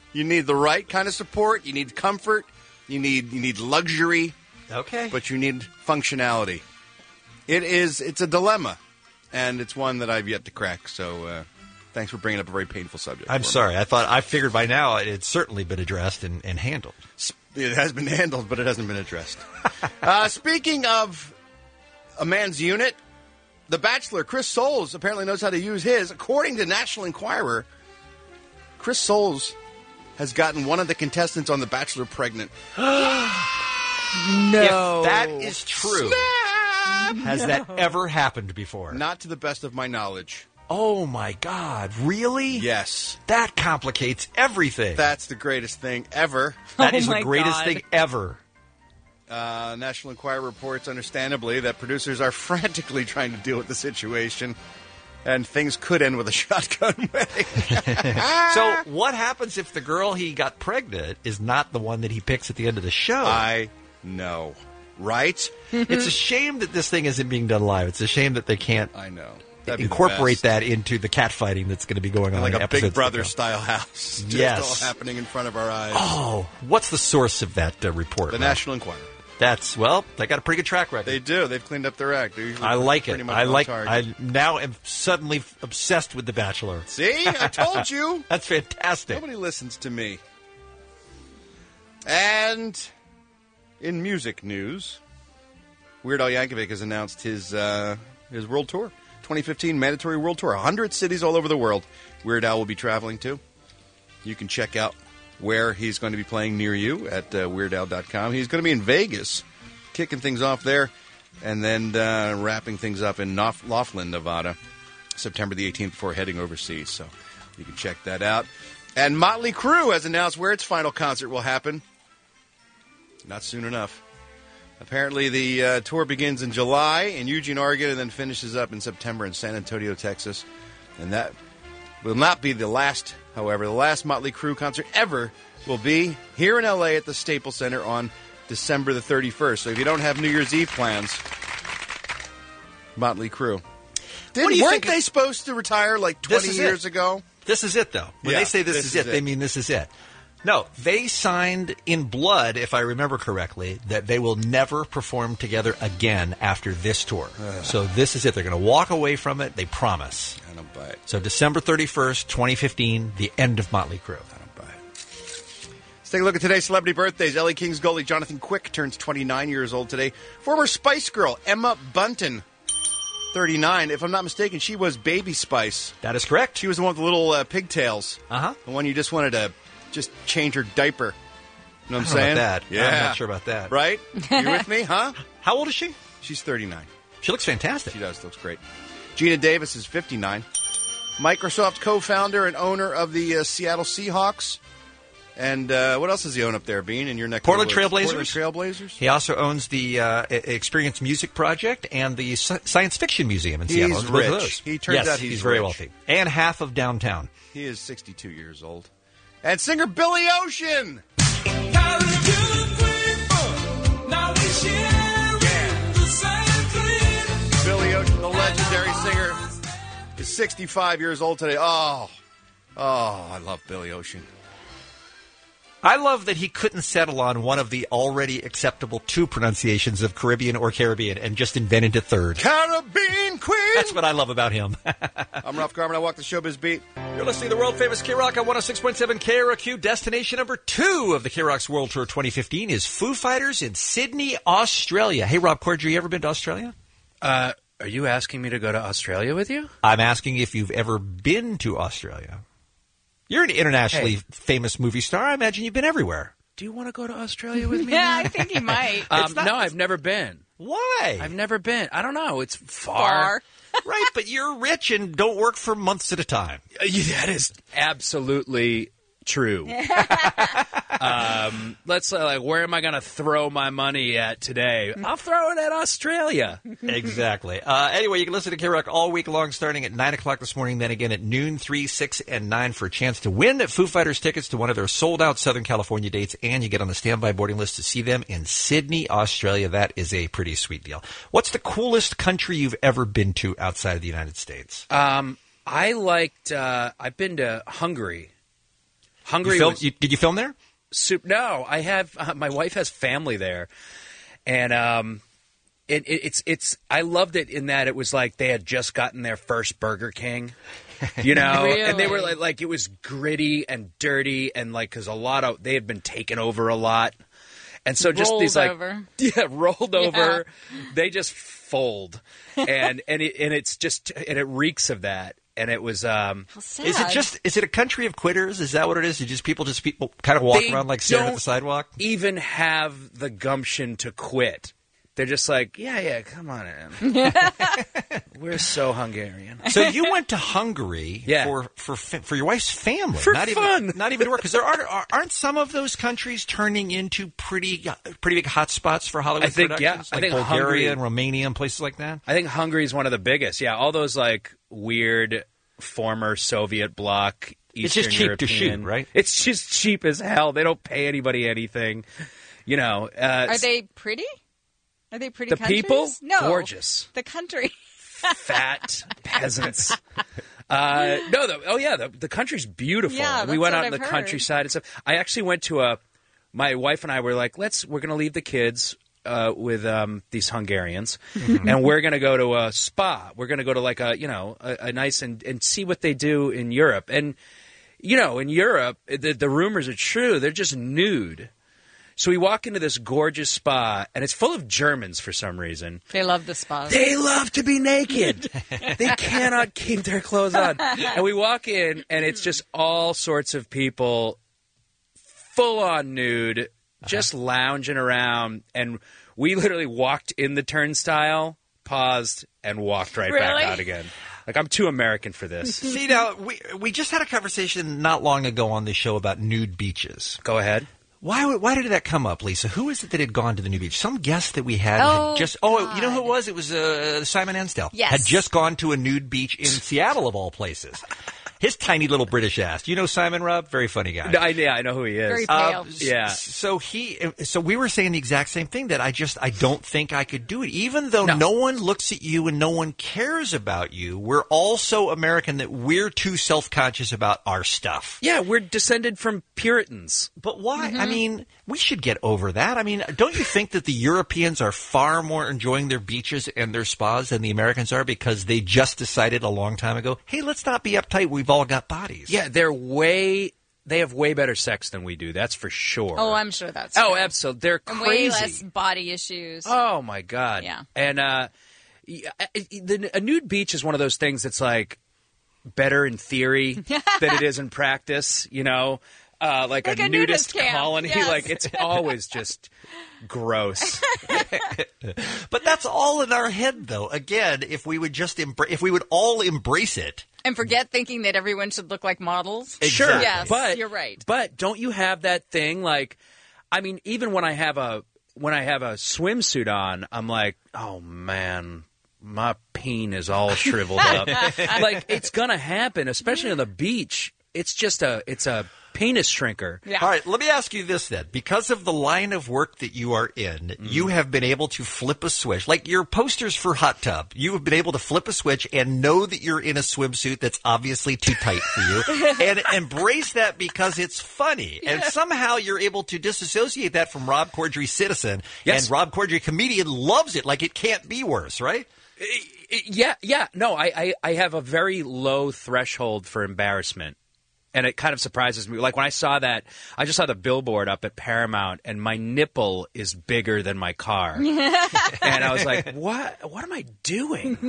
You need the right kind of support. You need comfort. You need luxury. Okay. But you need functionality. It's a dilemma, and it's one that I've yet to crack. So thanks for bringing up a very painful subject. I'm sorry. I figured by now it's certainly been addressed and handled. It has been handled, but it hasn't been addressed. Speaking of a man's unit, The Bachelor, Chris Soules, apparently knows how to use his. According to National Enquirer, Chris Soules has gotten one of the contestants on The Bachelor pregnant. No. If that is true, has that ever happened before? Not to the best of my knowledge. Oh, my God. Really? Yes. That complicates everything. That's the greatest thing ever. That is the greatest thing ever. National Enquirer reports, understandably, that producers are frantically trying to deal with the situation, and things could end with a shotgun wedding. So what happens if the girl he got pregnant is not the one that he picks at the end of the show? I know. Right? It's a shame that this thing isn't being done live. It's a shame that they can't I know. incorporate that into the catfighting that's going to be going on. Like in a Big episodes Brother style house. Yes. Just all happening in front of our eyes. Oh, what's the source of that report? The National Enquirer. They got a pretty good track record. They do. They've cleaned up their act. I like it. I I now am suddenly obsessed with The Bachelor. See? I told you. That's fantastic. Nobody listens to me. And in music news, Weird Al Yankovic has announced his world tour. 2015 mandatory world tour. 100 cities all over the world Weird Al will be traveling to. You can check out where he's going to be playing near you at WeirdAl.com. He's going to be in Vegas, kicking things off there, and then wrapping things up in Laughlin, Nevada, September the 18th before heading overseas. So you can check that out. And Motley Crue has announced where its final concert will happen. Not soon enough. Apparently the tour begins in July in Eugene, Oregon, and then finishes up in September in San Antonio, Texas. And that will not be the last, however. The last Motley Crue concert ever will be here in L.A. at the Staples Center on December the 31st. So if you don't have New Year's Eve plans, Motley Crue. Weren't they supposed to retire like 20 years ago? This is it, though. When they say this is it, they mean this is it. No, they signed in blood, if I remember correctly, that they will never perform together again after this tour. So this is it. They're going to walk away from it. They promise. I don't buy it. So December 31st, 2015, the end of Motley Crue. I don't buy it. Let's take a look at today's celebrity birthdays. LA Kings goalie Jonathan Quick turns 29 years old today. Former Spice Girl Emma Bunton, 39. If I'm not mistaken, she was Baby Spice. That is correct. She was the one with the little pigtails. Uh-huh. The one you just wanted to just change her diaper. You know what I'm saying? About that. Yeah. I'm not sure about that. Right? You with me, huh? How old is she? She's 39. She looks fantastic. She does. Looks great. Gina Davis is 59. Microsoft co-founder and owner of the Seattle Seahawks. And what else does he own up there, Bean, in your neck? Portland Trailblazers. Portland Trailblazers. He also owns the Experience Music Project and the Science Fiction Museum in Seattle. He's rich. He turns out he's very rich. wealthy. And half of downtown. He is 62 years old. And singer Billy Ocean. Billy Ocean, the legendary singer, is 65 years old today. Oh, I love Billy Ocean. I love that he couldn't settle on one of the already acceptable two pronunciations of Caribbean or Caribbean and just invented a third. Caribbean Queen! That's what I love about him. I'm Ralph Garman. I walk the showbiz beat. You're listening to the world-famous K-Rock on 106.7 KROQ. Destination number 2 of the K-Rock's World Tour 2015 is Foo Fighters in Sydney, Australia. Hey, Rob Corddry, you ever been to Australia? Are you asking me to go to Australia with you? I'm asking if you've ever been to Australia. You're an internationally famous movie star. I imagine you've been everywhere. Do you want to go to Australia with me? Yeah, I think he might. No, I've never been. Why? I've never been. I don't know. It's far. Right, but you're rich and don't work for months at a time. That is absolutely true. Let's where am I going to throw my money at today? I'll throw it at Australia. Exactly. Anyway, you can listen to K-Rock all week long, starting at 9 o'clock this morning, then again at noon, 3, 6, and 9 for a chance to win Foo Fighters tickets to one of their sold-out Southern California dates, and you get on the standby boarding list to see them in Sydney, Australia. That is a pretty sweet deal. What's the coolest country you've ever been to outside of the United States? I've been to Hungary. Hungary. Did you film there? No, I have. My wife has family there, and it's. I loved it in that it was like they had just gotten their first Burger King, you know, Really? and they were like it was gritty and dirty, and like because they had been taken over a lot, and so just Rolled these like over. rolled over, they just fold, and it reeks of that. And it was. Is it a country of quitters? Is that what it is? People kind of walk around like staring at the sidewalk? Even have the gumption to quit. They're just like, yeah, come on in. We're so Hungarian. So you went to Hungary for your wife's family, For not fun. even not even to work, because there aren't some of those countries turning into pretty big hotspots for Hollywood productions, like Bulgaria Hungary, and Romania and places like that. I think Hungary is one of the biggest. Yeah, all those like weird former Soviet bloc. It's just cheap European. to shoot, right? It's just cheap as hell. They don't pay anybody anything. You know, Are they pretty? Are they pretty the countries? people? No. Gorgeous. The country. Fat peasants. The country's beautiful. Yeah, we that's what what out in I've the heard. countryside and stuff. I actually went to my wife and I were like, we're going to leave the kids with these Hungarians, and we're going to go to a spa. We're going to go to like a nice and see what they do in Europe. And you know, in Europe, the rumors are true. They're just nude. So we walk into this gorgeous spa, and it's full of Germans for some reason. They love the spas. They love to be naked. They cannot keep their clothes on. And we walk in, and it's just all sorts of people, full on nude, just lounging around. And we literally walked in the turnstile, paused, and walked right back out again. Like, I'm too American for this. See, now, we just had a conversation not long ago on the show about nude beaches. Go ahead. Why did that come up, Lisa? Who is it that had gone to the nude beach? Some guest that we had you know who it was? It was Simon Ansdell. Yes. Had just gone to a nude beach in Seattle, of all places. His tiny little British ass. Do you know Simon, Rob? Very funny guy. I know who he is. Very pale. So we were saying the exact same thing, that I don't think I could do it. Even though no one looks at you and no one cares about you, we're all so American that we're too self-conscious about our stuff. Yeah, we're descended from Puritans. But why? I mean, we should get over that. I mean, don't you think that the Europeans are far more enjoying their beaches and their spas than the Americans are, because they just decided a long time ago, hey, let's not be uptight. We've all got bodies. Yeah, they have way better sex than we do. That's for sure. Oh, I'm sure that's true. true. Absolutely. They're and crazy. way less body issues. Oh, my God. Yeah. And a nude beach is one of those things that's like better in theory than it is in practice, you know? Like a nudist colony. Yes. Like, it's always just gross. But that's all in our head, though. Again, if we would all embrace it. And forget thinking that everyone should look like models. Sure. Yes, but you're right. But don't you have that thing? Like, I mean, even when I have a swimsuit on, I'm like, oh man, my peen is all shriveled up. Like, it's gonna happen, especially on the beach. It's a penis shrinker. Yeah. All right, let me ask you this then. Because of the line of work that you are in, you have been able to flip a switch. Like your posters for Hot Tub, you have been able to flip a switch and know that you're in a swimsuit that's obviously too tight for you and embrace that because it's funny. Yeah. And somehow you're able to disassociate that from Rob Corddry, citizen. Yes. And Rob Corddry, comedian, loves it like it can't be worse, right? Yeah. No, I have a very low threshold for embarrassment. And it kind of surprises me. Like when I saw that, I just saw the billboard up at Paramount, and my nipple is bigger than my car. And I was like, "What? What am I doing?"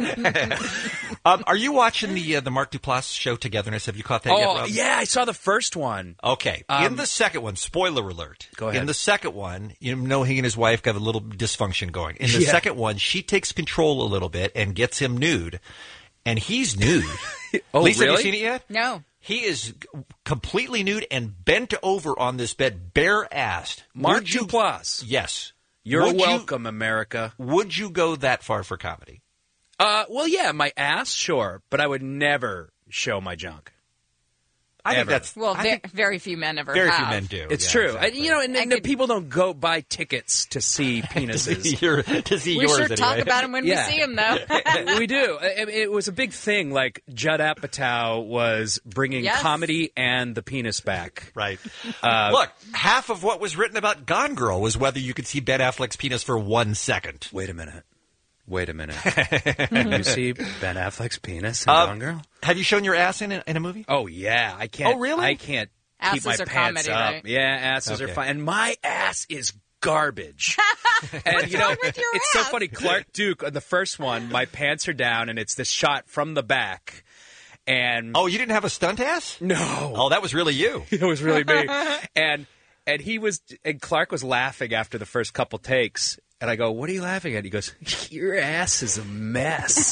Are you watching the Mark Duplass show Togetherness? Have you caught that yet, Rob? Yeah, I saw the first one. Okay. In the second one, spoiler alert. Go ahead. In the second one, you know, he and his wife got a little dysfunction going. In the second one, she takes control a little bit and gets him nude, and he's nude. Oh, Lisa, really? have you seen it yet? No. He is completely nude and bent over on this bed, bare-assed. Mark Duplass. Yes. You're welcome, America. Would you go that far for comedy? Well, yeah, my ass, sure, but I would never show my junk. I think ever. that's Well, very few men ever very have. few men do. It's Yeah, true. exactly. And people don't go buy tickets to see penises. to see We yours sure anyway. talk about them when Yeah. we see them, though. We do. It was a big thing. Like Judd Apatow was bringing Yes. comedy and the penis back. Right. Look, half of what was written about Gone Girl was whether you could see Ben Affleck's penis for 1 second. Wait a minute. Can you see Ben Affleck's penis in Gone Girl? Have you shown your ass in a movie? Oh yeah, I can't. Oh, really? I can't keep my Asses are pants comedy, up. right? Yeah, asses are Okay. fine, and my ass is garbage. And What's wrong with your it's so ass? funny. Clark Duke on the first one, my pants are down, and it's this shot from the back. And Oh, you didn't have a stunt ass? no, Oh, that was really you. it was really me. And Clark was laughing after the first couple takes. And I go, what are you laughing at? He goes, your ass is a mess.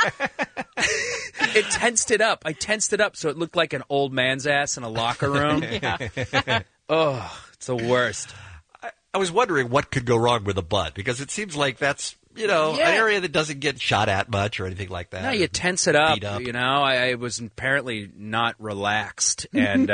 It tensed it up. I tensed it up so it looked like an old man's ass in a locker room. Oh, it's the worst. I was wondering what could go wrong with a butt because it seems like that's, an area that doesn't get shot at much or anything like that. No, you tense it up. Beat up. I was apparently not relaxed, and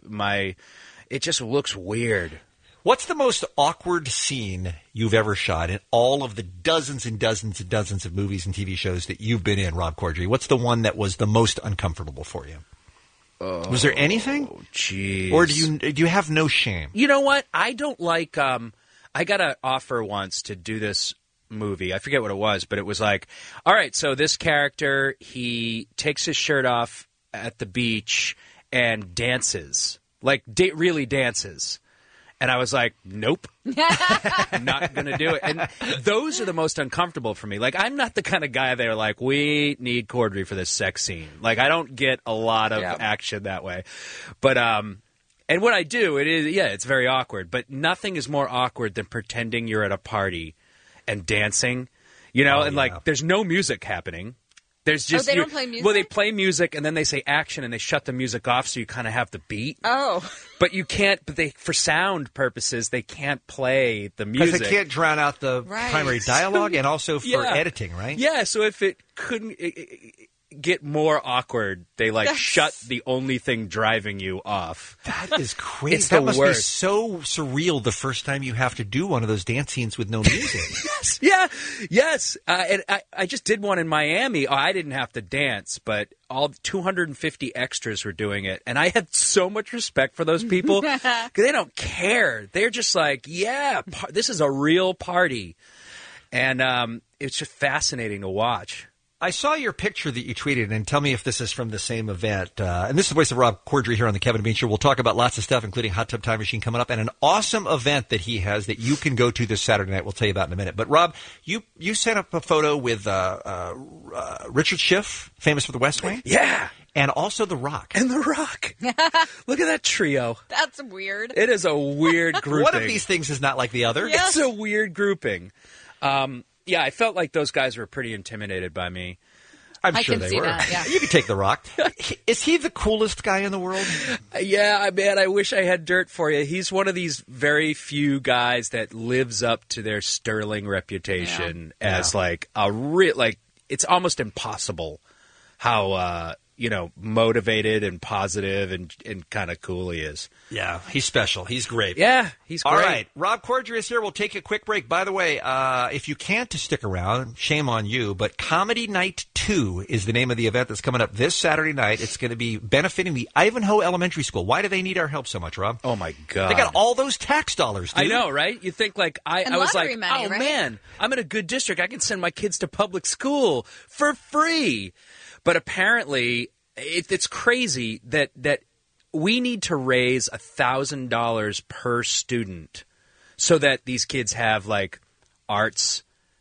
it just looks weird. What's the most awkward scene you've ever shot in all of the dozens and dozens and dozens of movies and TV shows that you've been in, Rob Corddry? What's the one that was the most uncomfortable for you? Was there anything? Jeez. Or do you have no shame? You know what? I don't like. I got an offer once to do this movie. I forget what it was, but it was like, all right, so this character, he takes his shirt off at the beach and dances, really dances. And I was like, nope, I'm not going to do it. And those are the most uncomfortable for me. Like, I'm not the kind of guy that are like, we need Corddry for this sex scene. Like, I don't get a lot of action that way. But, and when I do, it's very awkward. But nothing is more awkward than pretending you're at a party and dancing, there's no music happening. There's just they don't play music? Well, they play music and then they say action and they shut the music off so you kind of have the beat. Oh. But you can't. But for sound purposes, they can't play the music Because they can't drown out the primary dialogue and also for editing, right? Yeah. So if it couldn't get more awkward, they shut the only thing driving you off. That is crazy. It's that the must worst. be so surreal the first time you have to do one of those dance scenes with no music. Yes. Yeah. Yes. And I just did one in Miami. I didn't have to dance, but all 250 extras were doing it. And I had so much respect for those people because they don't care. They're just like, this is a real party. And it's just fascinating to watch. I saw your picture that you tweeted, and tell me if this is from the same event. And this is the voice of Rob Corddry here on the Kevin and Bean Show. We'll talk about lots of stuff, including Hot Tub Time Machine coming up, and an awesome event that he has that you can go to this Saturday night. We'll tell you about in a minute. But Rob, you sent up a photo with Richard Schiff, famous for The West Wing. Yeah. And also The Rock. And The Rock. Look at that trio. That's weird. It is a weird grouping. One of these things is not like the other. It's a weird grouping. Yeah, I felt like those guys were pretty intimidated by me. I'm I sure can they see were. that, yeah. You could take The Rock. Is he the coolest guy in the world? Yeah, man, I wish I had dirt for you. He's one of these very few guys that lives up to their sterling reputation as like a real, it's almost impossible how, motivated and positive and kind of cool he is. Yeah, he's special. He's great. Yeah, he's great. All right, Rob Corddry is here. We'll take a quick break. By the way, if you can't stick around, shame on you, but Comedy Night 2 is the name of the event that's coming up this Saturday night. It's going to be benefiting the Ivanhoe Elementary School. Why do they need our help so much, Rob? Oh, my God. They got all those tax dollars, dude. I know, right? You think I was like, lottery money, right? Man, I'm in a good district. I can send my kids to public school for free. But apparently, it's crazy that we need to raise $1,000 per student so that these kids have arts.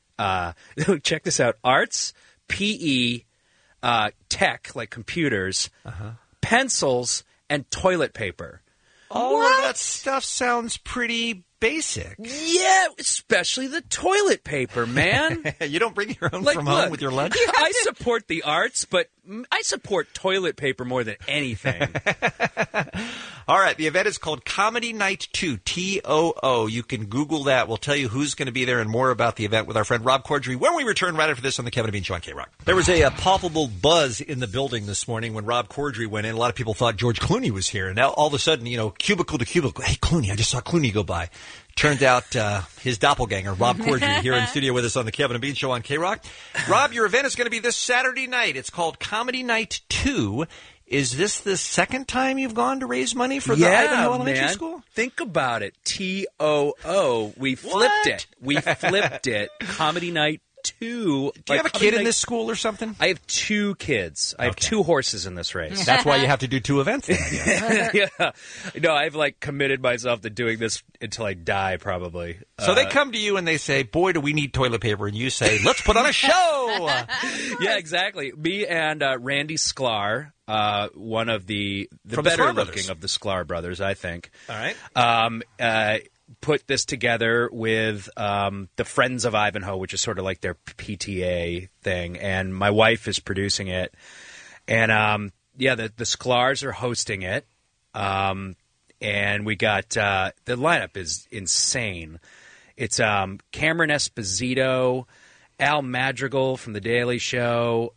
Check this out: arts, PE, tech like computers, pencils, and toilet paper. All of that stuff sounds pretty basic. Yeah, especially the toilet paper, man. You don't bring your own Like, from look, home with your lunch? I support the arts, but I support toilet paper more than anything. All right, the event is called Comedy Night 2, TOO. You can Google that. We'll tell you who's going to be there and more about the event with our friend Rob Corddry when we return right after this on the Kevin and Bean Show on K-Rock. There was a palpable buzz in the building this morning when Rob Corddry went in. A lot of people thought George Clooney was here. And now all of a sudden, cubicle to cubicle, hey, Clooney, I just saw Clooney go by. Turned out his doppelganger, Rob Corddry, here in studio with us on the Kevin and Bean Show on K-Rock. Rob, your event is going to be this Saturday night. It's called Comedy Night 2. Is this the second time you've gone to raise money for the Ivanhoe Elementary School? Think about it. TOO. We flipped it. We flipped it. Comedy Night 2. Do you have a kid in this school or something? I have 2 kids. I have 2 horses in this race. That's why you have to do 2 events then. Yeah. No, I've committed myself to doing this until I die, probably. So they come to you and they say, boy, do we need toilet paper. And you say, let's put on a show. Yeah, exactly. Me and Randy Sklar, one of the From the better Sklar looking brothers. of the Sklar brothers, I think. All right. Put this together with the Friends of Ivanhoe, which is sort of like their PTA thing, and my wife is producing it. And the Sklars are hosting it, and we got the lineup is insane. It's Cameron Esposito, Al Madrigal from The Daily Show,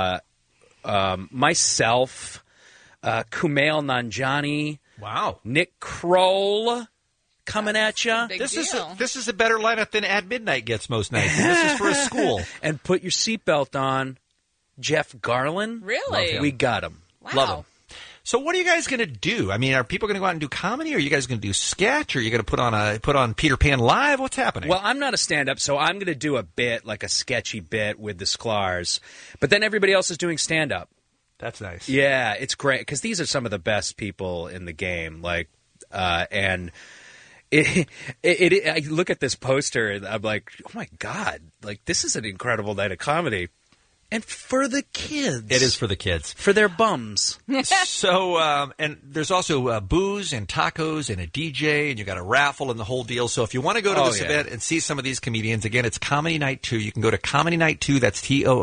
myself, Kumail Nanjiani, wow, Nick Kroll. Coming at you. This is a better lineup than At Midnight gets most nights. This is for a school. And put your seatbelt on. Jeff Garland. Really? We got him. Wow. Love him. So what are you guys going to do? I mean, are people going to go out and do comedy? Or are you guys going to do sketch? Or are you going to put on Peter Pan Live? What's happening? Well, I'm not a stand-up, so I'm going to do a bit, like a sketchy bit with the Sklars. But then everybody else is doing stand-up. That's nice. Yeah, it's great, because these are some of the best people in the game. And... I look at this poster and I'm like, oh my God, this is an incredible night of comedy. And for the kids. It is for the kids. For their bums. So, and there's also booze and tacos and a DJ, and you got a raffle and the whole deal. So if you want to go to this event and see some of these comedians, again, it's Comedy Night 2. You can go to Comedy Night 2, that's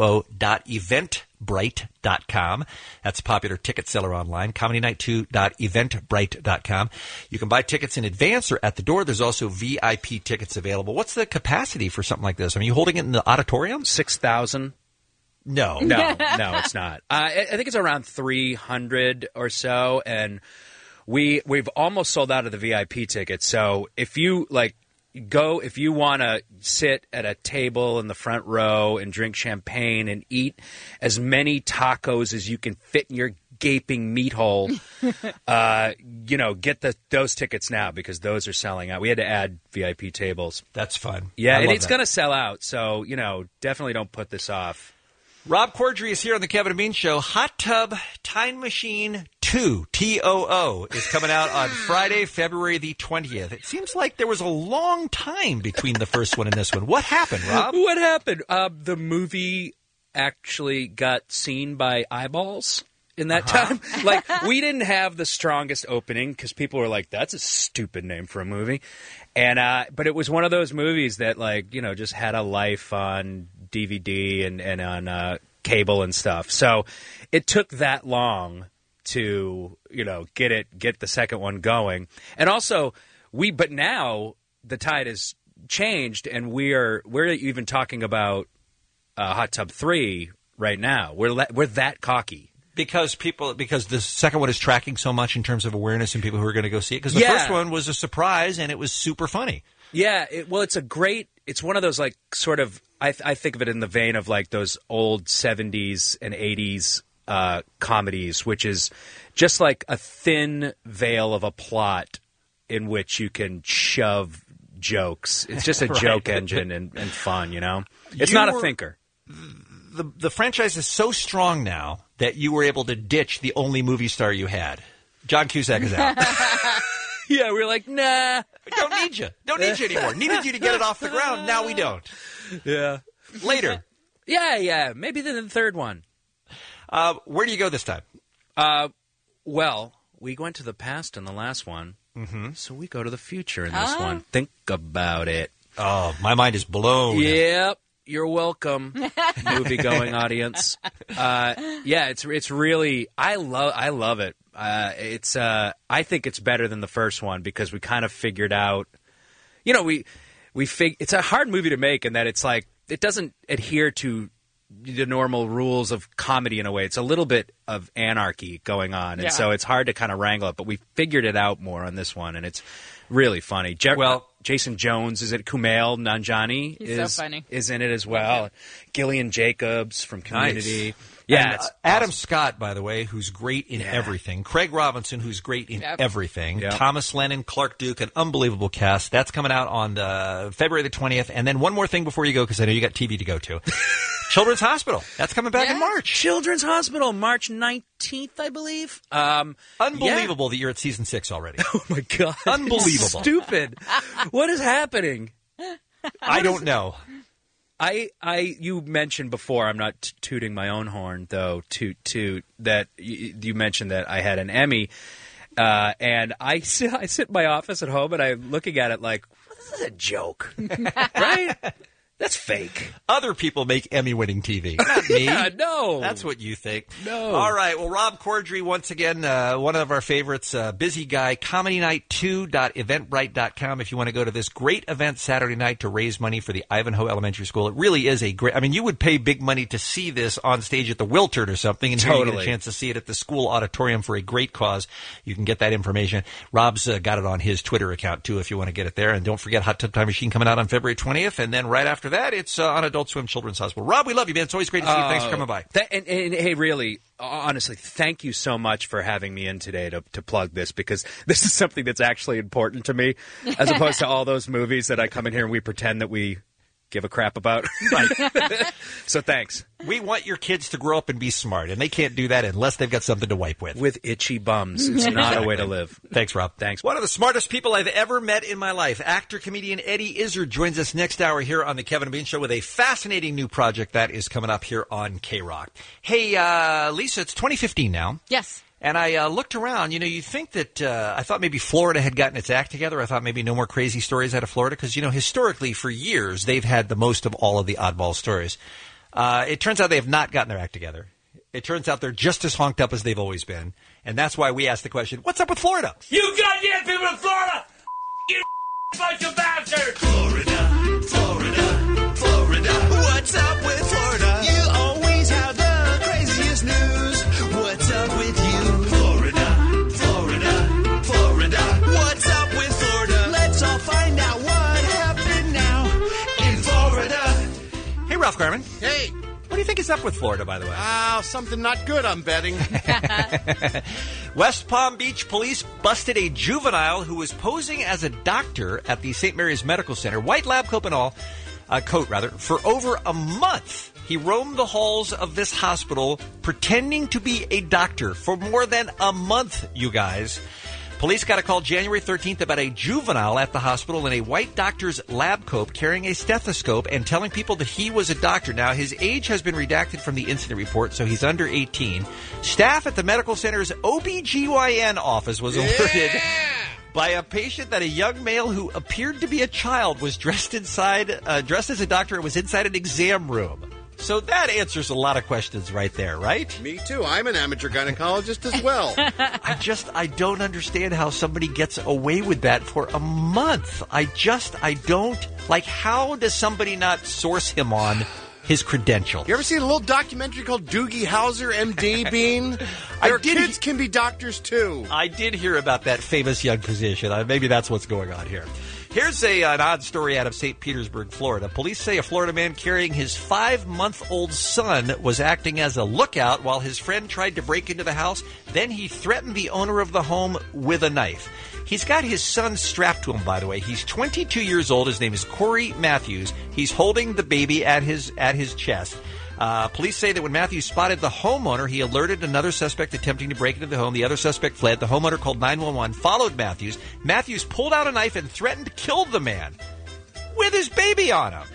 TOO.eventbrite.com. That's a popular ticket seller online, comedynight2.eventbrite.com. You can buy tickets in advance or at the door. There's also VIP tickets available. What's the capacity for something like this? I mean, you holding it in the auditorium? 6,000. No, it's not. I think it's around 300 or so, and we've almost sold out of the VIP tickets. So if you if you want to sit at a table in the front row and drink champagne and eat as many tacos as you can fit in your gaping meat hole, get those tickets now, because those are selling out. We had to add VIP tables. That's fun. Yeah, and it's going to sell out. So, definitely don't put this off. Rob Corddry is here on the Kevin and Bean Show. Hot Tub Time Machine 2, TOO, is coming out on Friday, February the 20th. It seems like there was a long time between the first one and this one. What happened, Rob? What happened? The movie actually got seen by eyeballs in that time. We didn't have the strongest opening because people were like, that's a stupid name for a movie. And but it was one of those movies that just had a life on DVD and on cable and stuff. So it took that long to get the second one going. And also but now the tide has changed, and we're even talking about Hot Tub 3 right now. We're that cocky. Because the second one is tracking so much in terms of awareness and people who are going to go see it. Because the first one was a surprise and it was super funny. Yeah, it's one of those sort of, I think of it in the vein of those old 70s and 80s comedies, which is just like a thin veil of a plot in which you can shove jokes. It's just a right. joke engine and fun, It's not a thinker. The franchise is so strong now that you were able to ditch the only movie star you had. John Cusack is out. Yeah, we were like, nah. We don't need you. Don't need you anymore. Needed you to get it off the ground. Now we don't. Yeah. Later. Yeah. Maybe the third one. Where do you go this time? Well, we went to the past in the last one. So we go to the future in this one. Think about it. Oh, my mind is blown. Yep. You're welcome, movie-going audience. It's really I love it. I think it's better than the first one because we kind of figured out, it's a hard movie to make in that it's like it doesn't adhere to the normal rules of comedy in a way. It's a little bit of anarchy going on, and so it's hard to kind of wrangle it. But we figured it out more on this one, and it's really funny. Jason Jones is it? Kumail Nanjiani is in it as well. Gillian Jacobs from Community. Nice. Yeah, it's Adam Scott, by the way, who's great in everything. Craig Robinson, who's great in everything. Yep. Thomas Lennon, Clark Duke, an unbelievable cast. That's coming out on February the 20th. And then one more thing before you go, because I know you got TV to go to. Children's Hospital. That's coming back in March. Children's Hospital, March 19th, I believe. Unbelievable that you're at season 6 already. Oh, my God. Unbelievable. Stupid. What is happening? I don't know. You mentioned before, I'm not tooting my own horn, though, that you mentioned that I had an Emmy, and I sit in my office at home, and I'm looking at it like, this is a joke, right? That's fake. Other people make Emmy-winning TV. Not me. No. That's what you think. No. All right. Well, Rob Corddry, once again, one of our favorites, busy guy, comedynight2.eventbrite.com if you want to go to this great event Saturday night to raise money for the Ivanhoe Elementary School. It really is a great, you would pay big money to see this on stage at the Wiltern or something, and here you get a chance to see it at the school auditorium for a great cause. You can get that information. Rob's got it on his Twitter account, too, if you want to get it there. And don't forget Hot Tub Time Machine coming out on February 20th, and then right after that, it's on Adult Swim Children's Hospital. Rob, we love you, man. It's always great to see you. Thanks for coming by. And hey, really, honestly, thank you so much for having me in today to plug this, because this is something that's actually important to me, as opposed to all those movies that I come in here and we pretend that we give a crap about. So thanks. We want your kids to grow up and be smart, and they can't do that unless they've got something to wipe with. With itchy bums. It's not a way to live. Thanks, Rob. Thanks. One of the smartest people I've ever met in my life, actor-comedian Eddie Izzard, joins us next hour here on The Kevin and Bean Show with a fascinating new project that is coming up here on K-Rock. Hey, Lisa, it's 2015 now. Yes. And I looked around. You'd think that I thought maybe Florida had gotten its act together. I thought maybe no more crazy stories out of Florida because, historically for years they've had the most of all of the oddball stories. It turns out they have not gotten their act together. It turns out they're just as honked up as they've always been. And that's why we asked the question, what's up with Florida? You goddamn people in Florida! You bunch of bastards! Florida. What's up with Florida? You always have the craziest news. What's up with you? Florida. What's up with Florida? Let's all find out what happened now in Florida. Hey, Ralph Garman. Hey. What do you think is up with Florida, by the way? Something not good, I'm betting. West Palm Beach police busted a juvenile who was posing as a doctor at the St. Mary's Medical Center, white lab coat and all, for over a month. He roamed the halls of this hospital pretending to be a doctor for more than a month, you guys. Police got a call January 13th about a juvenile at the hospital in a white doctor's lab coat carrying a stethoscope and telling people that he was a doctor. Now, his age has been redacted from the incident report, so he's under 18. Staff at the medical center's OBGYN office was alerted by a patient that a young male who appeared to be a child was dressed as a doctor and was inside an exam room. So that answers a lot of questions right there, right? Me too. I'm an amateur gynecologist as well. I don't understand how somebody gets away with that for a month. I don't. Like, how does somebody not source him on his credentials? You ever seen a little documentary called Doogie Howser, MD, Bean? Kids can be doctors, too. I did hear about that famous young physician. Maybe that's what's going on here. Here's an odd story out of St. Petersburg, Florida. Police say a Florida man carrying his 5-month-old son was acting as a lookout while his friend tried to break into the house. Then he threatened the owner of the home with a knife. He's got his son strapped to him, by the way. He's 22 years old. His name is Corey Matthews. He's holding the baby at his chest. Police say that when Matthews spotted the homeowner, he alerted another suspect attempting to break into the home. The other suspect fled. The homeowner called 911, followed Matthews. Matthews pulled out a knife and threatened to kill the man with his baby on him.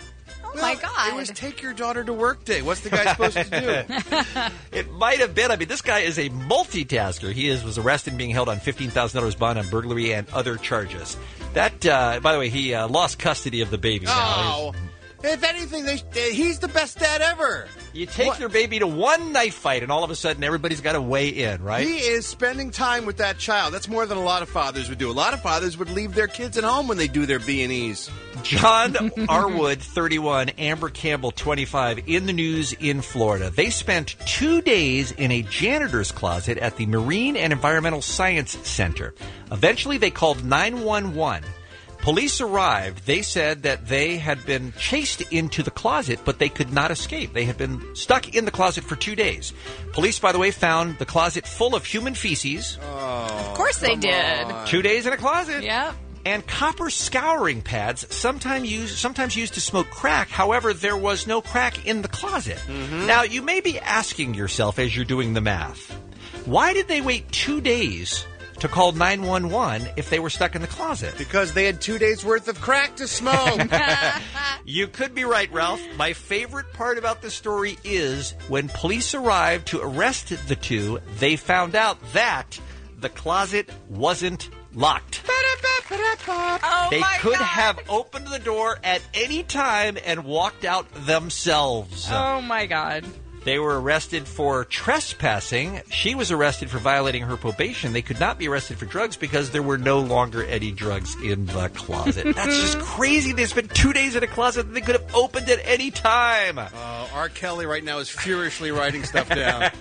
Oh, my God. It was take your daughter to work day. What's the guy supposed to do? It might have been. I mean, this guy is a multitasker. He was arrested and being held on $15,000 bond on burglary and other charges. That, by the way, he lost custody of the baby now. Oh, if anything, he's the best dad ever. You take your baby to one knife fight, and all of a sudden, everybody's got to weigh in, right? He is spending time with that child. That's more than a lot of fathers would do. A lot of fathers would leave their kids at home when they do their B&Es. John Arwood, 31, Amber Campbell, 25, in the news in Florida. They spent 2 days in a janitor's closet at the Marine and Environmental Science Center. Eventually, they called 911. Police arrived. They said that they had been chased into the closet, but they could not escape. They had been stuck in the closet for 2 days. Police, by the way, found the closet full of human feces. Of course they did. 2 days in a closet. Yep. And copper scouring pads, sometimes used to smoke crack. However, there was no crack in the closet. Now, you may be asking yourself as you're doing the math, why did they wait 2 days to call 911 if they were stuck in the closet? Because they had 2 days' worth of crack to smoke. You could be right, Ralph. My favorite part about the story is when police arrived to arrest the two, they found out that the closet wasn't locked. They could have opened the door at any time and walked out themselves. Oh, my God. They were arrested for trespassing. She was arrested for violating her probation. They could not be arrested for drugs because there were no longer any drugs in the closet. That's just crazy. They spent 2 days in a closet that they could have opened at any time. R. Kelly right now is furiously writing stuff down.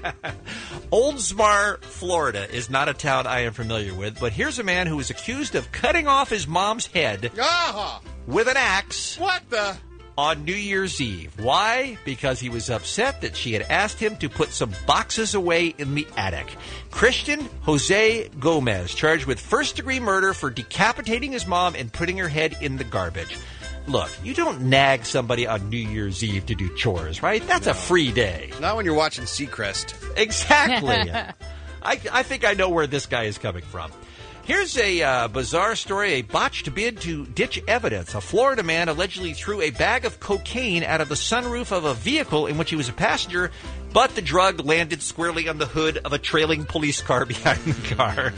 Oldsmar, Florida is not a town I am familiar with, but here's a man who was accused of cutting off his mom's head with an axe. What the? On New Year's Eve. Why? Because he was upset that she had asked him to put some boxes away in the attic. Christian Jose Gomez, charged with first-degree murder for decapitating his mom and putting her head in the garbage. Look, you don't nag somebody on New Year's Eve to do chores, right? That's a free day. Not when you're watching Seacrest. Exactly. I think I know where this guy is coming from. Here's a bizarre story, a botched bid to ditch evidence. A Florida man allegedly threw a bag of cocaine out of the sunroof of a vehicle in which he was a passenger, but the drug landed squarely on the hood of a trailing police car behind the car.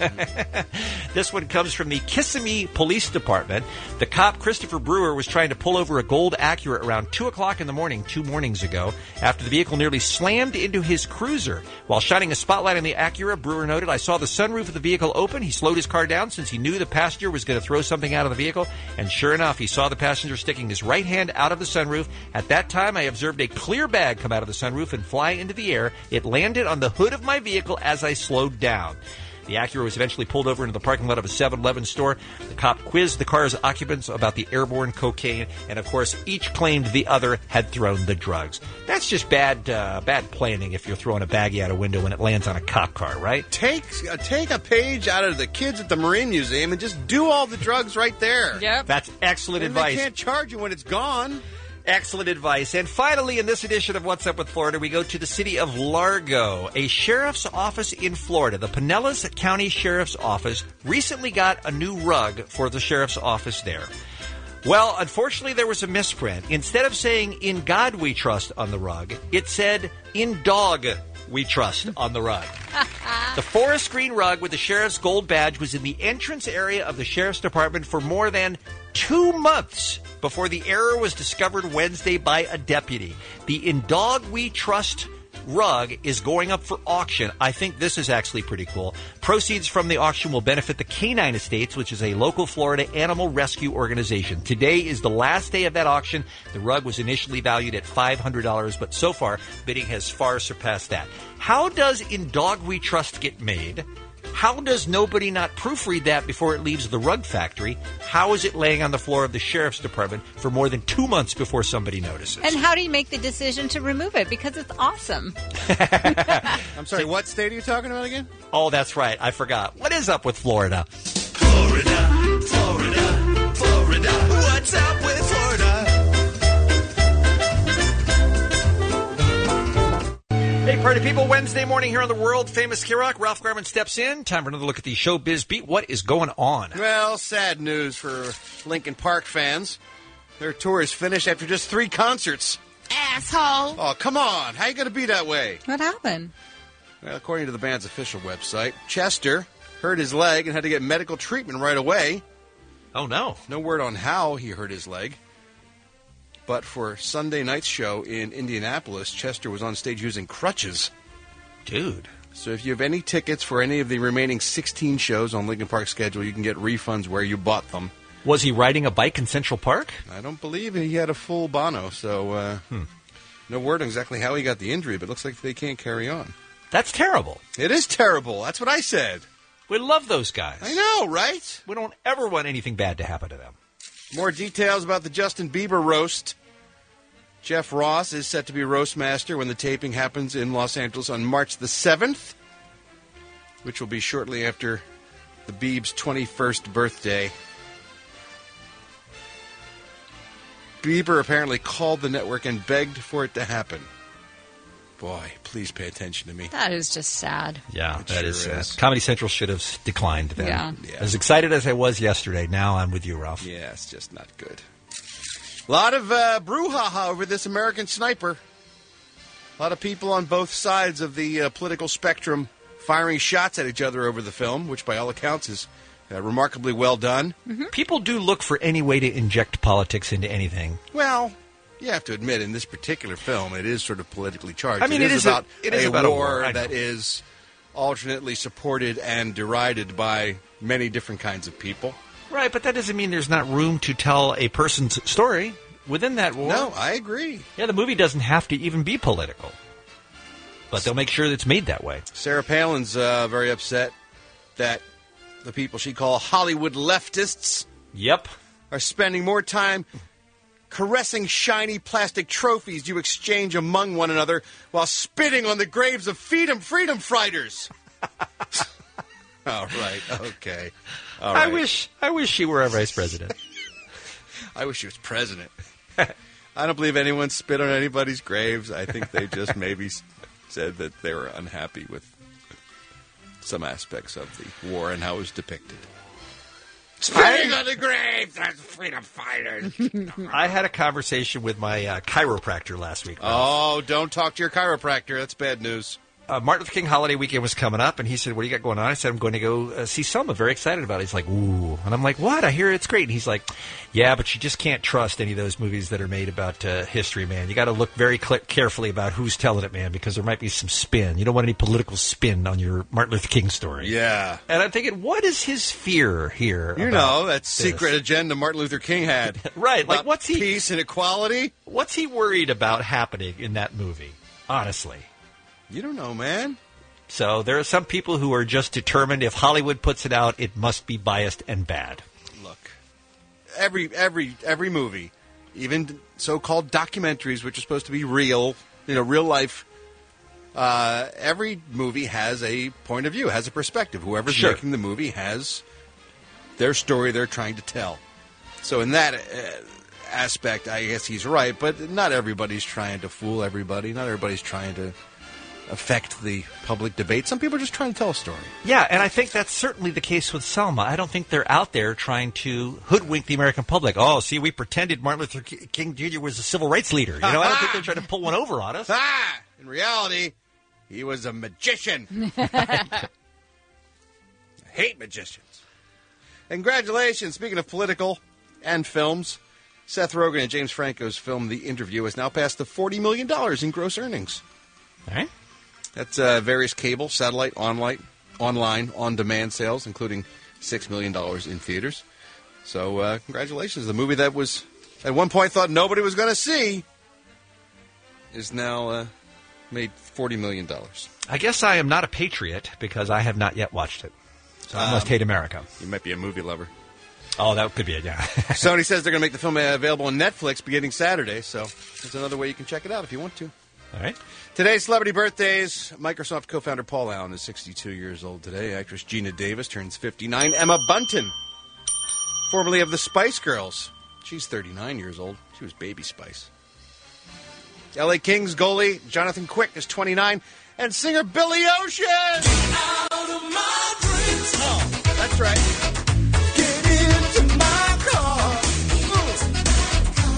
This one comes from the Kissimmee Police Department. The cop, Christopher Brewer, was trying to pull over a gold Acura around 2 o'clock in the morning 2 mornings ago after the vehicle nearly slammed into his cruiser. While shining a spotlight on the Acura, Brewer noted, "I saw the sunroof of the vehicle open. He slowed his car down since he knew the passenger was going to throw something out of the vehicle, and sure enough, he saw the passenger sticking his right hand out of the sunroof. At that time, I observed a clear bag come out of the sunroof and fly into the air. It landed on the hood of my vehicle as I slowed down." The Acura was eventually pulled over into the parking lot of a 7-Eleven store. The cop quizzed the car's occupants about the airborne cocaine, and of course, each claimed the other had thrown the drugs. That's just bad planning if you're throwing a baggie out a window when it lands on a cop car, right? Take a page out of the kids at the Marine Museum and just do all the drugs right there. Yep. That's excellent and advice. They can't charge you when it's gone. Excellent advice. And finally, in this edition of What's Up with Florida, we go to the city of Largo. A sheriff's office in Florida, the Pinellas County Sheriff's Office, recently got a new rug for the sheriff's office there. Well, unfortunately, there was a misprint. Instead of saying, "In God We Trust" on the rug, it said, "In Dog We Trust" on the rug. The forest green rug with the sheriff's gold badge was in the entrance area of the sheriff's department for more than 2 months before the error was discovered Wednesday by a deputy. The "In Dog We Trust" rug is going up for auction. I think this is actually pretty cool. Proceeds from the auction will benefit the Canine Estates, which is a local Florida animal rescue organization. Today is the last day of that auction. The rug was initially valued at $500, but so far, bidding has far surpassed that. How does "In Dog We Trust" get made? How does nobody not proofread that before it leaves the rug factory? How is it laying on the floor of the sheriff's department for more than 2 months before somebody notices? And how do you make the decision to remove it? Because it's awesome. I'm sorry, what state are you talking about again? Oh, that's right. I forgot. What is up with Florida? Florida, Florida, Florida. What's up with Florida? Hey, party people, Wednesday morning here on the world-famous K-Rock. Ralph Garman steps in. Time for another look at the showbiz beat. What is going on? Well, sad news for Lincoln Park fans. Their tour is finished after just 3 concerts. Asshole. Oh, come on. How you going to be that way? What happened? Well, according to the band's official website, Chester hurt his leg and had to get medical treatment right away. Oh, no. No word on how he hurt his leg. But for Sunday night's show in Indianapolis, Chester was on stage using crutches. Dude. So if you have any tickets for any of the remaining 16 shows on Linkin Park's schedule, you can get refunds where you bought them. Was he riding a bike in Central Park? I don't believe he had a full Bono, so no word on exactly how he got the injury, but it looks like they can't carry on. That's terrible. It is terrible. That's what I said. We love those guys. I know, right? We don't ever want anything bad to happen to them. More details about the Justin Bieber roast. Jeff Ross is set to be roast master when the taping happens in Los Angeles on March the 7th, which will be shortly after the Bieb's 21st birthday. Bieber apparently called the network and begged for it to happen. Boy, please pay attention to me. That is just sad. Yeah, It that sure is. is. Comedy Central should have declined them. Yeah. As excited as I was yesterday, now I'm with you, Ralph. Yeah, it's just not good. A lot of brouhaha over this American Sniper. A lot of people on both sides of the political spectrum firing shots at each other over the film, which by all accounts is remarkably well done. Mm-hmm. People do look for any way to inject politics into anything. Well, you have to admit, in this particular film, it is sort of politically charged. I mean, it is about about a a war war, I that know. is alternately supported and derided by many different kinds of people. Right, but that doesn't mean there's not room to tell a person's story within that war. No, I agree. Yeah, the movie doesn't have to even be political. But they'll make sure that it's made that way. Sarah Palin's very upset that the people she calls Hollywood leftists are spending more time caressing shiny plastic trophies you exchange among one another while spitting on the graves of freedom fighters. All right, okay. All right. I wish she were our vice president. I wish she was president. I don't believe anyone spit on anybody's graves. I think they just maybe said that they were unhappy with some aspects of the war and how it was depicted. Spitting on the graves of freedom fighters. I had a conversation with my chiropractor last week. Oh, don't talk to your chiropractor. That's bad news. Martin Luther King holiday weekend was coming up, and he said, "What do you got going on?" I said, "I'm going to go see Selma." Very excited about it. He's like, "Ooh," and I'm like, "What? I hear it's great." And he's like, "Yeah, but you just can't trust any of those movies that are made about history, man. You got to look very carefully about who's telling it, man, because there might be some spin. You don't want any political spin on your Martin Luther King story." Yeah. And I'm thinking, what is his fear here? You know, that secret agenda Martin Luther King had. Right. Like, what's he... Peace and equality? What's he worried about happening in that movie, honestly? You don't know, man. So there are some people who are just determined if Hollywood puts it out, it must be biased and bad. Look, every movie, even so-called documentaries, which are supposed to be real, real life, every movie has a point of view, has a perspective. Whoever's making the movie has their story they're trying to tell. So in that aspect, I guess he's right, but not everybody's trying to fool everybody. Not everybody's trying to affect the public debate. Some people are just trying to tell a story. Yeah, and I think that's certainly the case with Selma. I don't think they're out there trying to hoodwink the American public. Oh, see, we pretended Martin Luther King Jr. was a civil rights leader. I don't think they're trying to pull one over on us. In reality, he was a magician. I hate magicians. Congratulations. Speaking of political and films, Seth Rogen and James Franco's film The Interview has now passed the $40 million in gross earnings. All right. That's various cable, satellite, online, on-demand sales, including $6 million in theaters. So congratulations. The movie that was at one point thought nobody was going to see is now made $40 million. I guess I am not a patriot because I have not yet watched it. So I must hate America. You might be a movie lover. Oh, that could be it, yeah. Sony says they're going to make the film available on Netflix beginning Saturday, so there's another way you can check it out if you want to. All right. Today's celebrity birthdays. Microsoft co-founder Paul Allen is 62 years old today. Actress Gina Davis turns 59. Emma Bunton, formerly of the Spice Girls. She's 39 years old. She was Baby Spice. LA Kings goalie Jonathan Quick is 29. And singer Billy Ocean. Out of my dreams. Oh, that's right. Get into my car.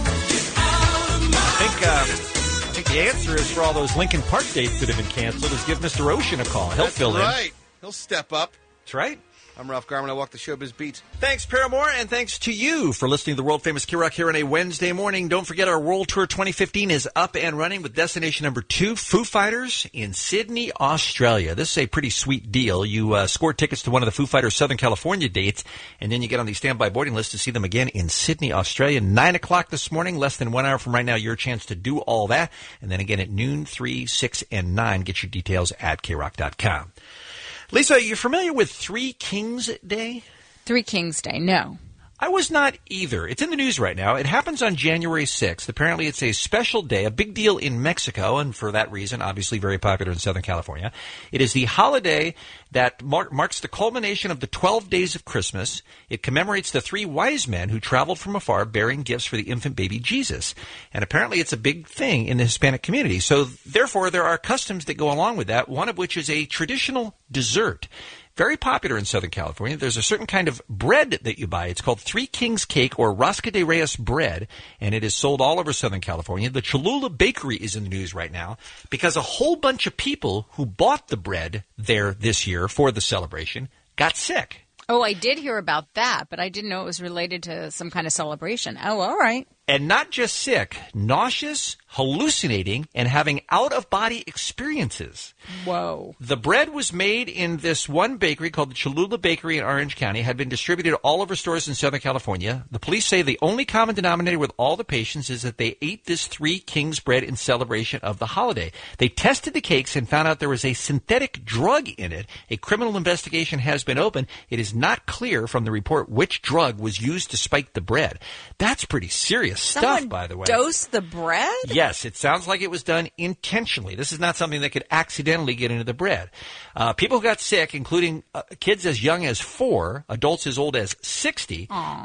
answer is for all those Lincoln Park dates that have been canceled is give Mr. Ocean a call. He'll fill in. Right. He'll step up. That's right. I'm Ralph Garman. I walk the showbiz beat. Thanks, Paramore, and thanks to you for listening to the world-famous K-Rock here on a Wednesday morning. Don't forget our World Tour 2015 is up and running with destination number 2, Foo Fighters in Sydney, Australia. This is a pretty sweet deal. You score tickets to one of the Foo Fighters Southern California dates, and then you get on the standby boarding list to see them again in Sydney, Australia. 9 o'clock this morning, less than 1 hour from right now, your chance to do all that. And then again at noon, 3, 6, and 9. Get your details at krock.com. Lisa, are you familiar with Three Kings Day? Three Kings Day, no. I was not either. It's in the news right now. It happens on January 6th. Apparently it's a special day, a big deal in Mexico, and for that reason, obviously very popular in Southern California. It is the holiday that marks the culmination of the 12 days of Christmas. It commemorates the 3 wise men who traveled from afar bearing gifts for the infant baby Jesus. And apparently it's a big thing in the Hispanic community. So therefore, there are customs that go along with that, one of which is a traditional dessert. Very popular in Southern California. There's a certain kind of bread that you buy. It's called Three Kings Cake or Rosca de Reyes bread, and it is sold all over Southern California. The Cholula Bakery is in the news right now because a whole bunch of people who bought the bread there this year for the celebration got sick. Oh, I did hear about that, but I didn't know it was related to some kind of celebration. Oh, all right. And not just sick, nauseous, hallucinating, and having out-of-body experiences. Whoa. The bread was made in this one bakery called the Cholula Bakery in Orange County, had been distributed all over stores in Southern California. The police say the only common denominator with all the patients is that they ate this Three Kings bread in celebration of the holiday. They tested the cakes and found out there was a synthetic drug in it. A criminal investigation has been opened. It is not clear from the report which drug was used to spike the bread. That's pretty serious stuff, by the way. Dose the bread? Yes, it sounds like it was done intentionally. This is not something that could accidentally get into the bread. People who got sick, including kids as young as 4, adults as old as 60,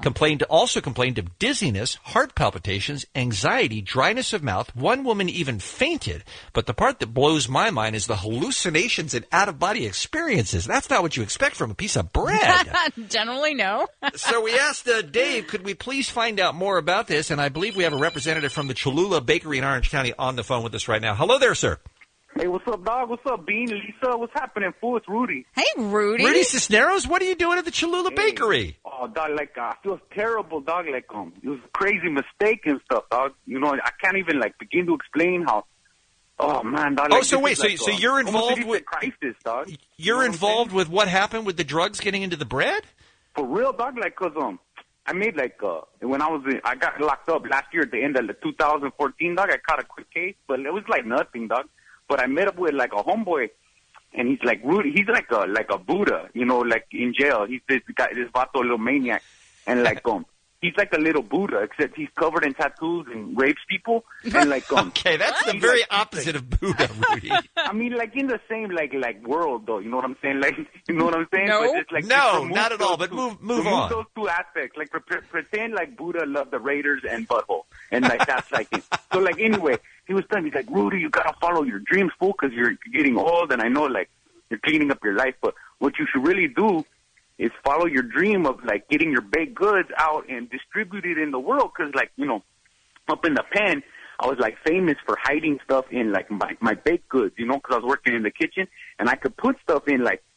also complained of dizziness, heart palpitations, anxiety, dryness of mouth. One woman even fainted. But the part that blows my mind is the hallucinations and out-of-body experiences. That's not what you expect from a piece of bread. Generally, no. So we asked Dave, could we please find out more about this? And I believe we have a representative from the Cholula Bakery in Orange County on the phone with us right now. Hello there, sir. Hey, what's up, dog? What's up, Bean? Lisa? What's happening, fool? It's Rudy. Hey, Rudy. Rudy Cisneros, what are you doing at the Cholula Bakery? Oh, dog, I feel terrible, dog. It was a crazy mistake and stuff, dog. You know, I can't even, begin to explain how... Oh, man, dog. So wait, so you're involved with... crisis, dog. You're involved with what happened with the drugs getting into the bread? For real, dog, because, I made when I got locked up last year at the end of 2014, dog, I caught a quick case, but it was nothing, dog. But I met up with a homeboy, and he's like Rudy. He's like a Buddha, you know, in jail. He's this guy, this vato, little maniac, and he's like a little Buddha, except he's covered in tattoos and rapes people. And okay, that's the very opposite of Buddha, Rudy. I mean, in the same world, though. You know what I'm saying? You know what I'm saying? No, but just, no, not at all. But move on. Those two aspects, pretend Buddha loved the Raiders and butthole, and that's it. So anyway, he was telling me, he's like, Rudy, you gotta follow your dreams, fool, because you're getting old, and I know you're cleaning up your life, but what you should really do is follow your dream of getting your baked goods out and distribute it in the world. Because up in the pen, I was famous for hiding stuff in my baked goods, you know, because I was working in the kitchen, and I could put stuff in like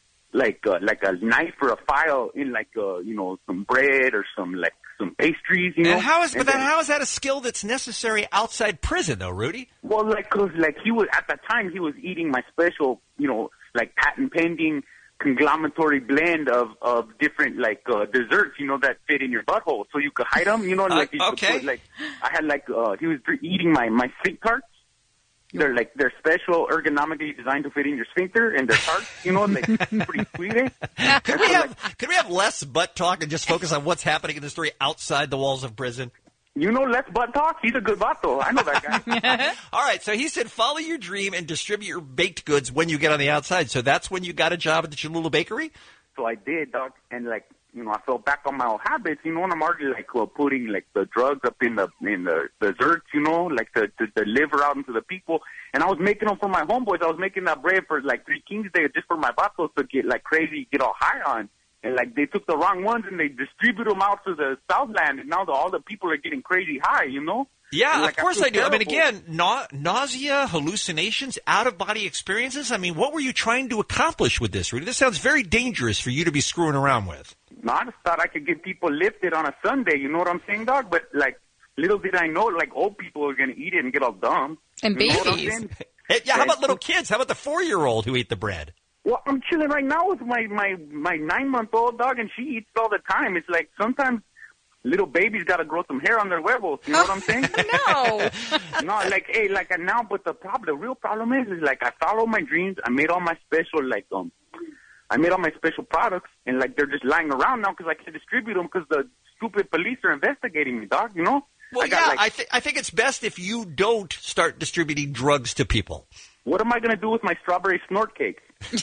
a knife or a file in you know, some bread or some pastries, you know. And how is that a skill that's necessary outside prison, though, Rudy? Well, because he was at the time he was eating my special, you know, patent pending conglomeratory blend of different desserts, you know, that fit in your butthole, so you could hide them, you know. Okay. Put, I had he was eating my sweet tarts. They're special, ergonomically designed to fit in your sphincter, and they're tarts, you know, pretty sweet. Eh? Could we have less butt talk and just focus on what's happening in the story outside the walls of prison? You know, less butt talk. He's a good vato. I know that guy. All right, so he said follow your dream and distribute your baked goods when you get on the outside. So that's when you got a job at the Cholula Bakery? So I did, dog, and you know, I fell back on my old habits, you know, and I'm already putting the drugs up in the desserts, you know, to deliver out into the people. And I was making them for my homeboys. I was making that bread for Three Kings Day just for my vatos to get crazy, get all high on. And like they took the wrong ones and they distribute them out to the Southland, and now all the people are getting crazy high, you know? Yeah, And, like, of course feel I do. I mean, terrible. again, nausea, hallucinations, out-of-body experiences. I mean, what were you trying to accomplish with this, Rudy? This sounds very dangerous for you to be screwing around with. No, I just thought I could get people lifted on a Sunday, you know what I'm saying, dog? But like, little did I know, like old people are gonna eat it and get all dumb. And You know what I'm babies. saying? Yeah, how about little kids? How about the 4-year-old who ate the bread? Well, I'm chilling right now with my 9-month-old dog, and she eats all the time. It's like sometimes little babies got to grow some hair on their huevos. You know what I'm saying? No. No, like, hey, like now, but the real problem is like I follow my dreams. I made all my special, I made all my special products, and like they're just lying around now because I can't distribute them because the stupid police are investigating me, dog. You know? Well, I got, I think it's best if you don't start distributing drugs to people. What am I gonna do with my strawberry snort cake?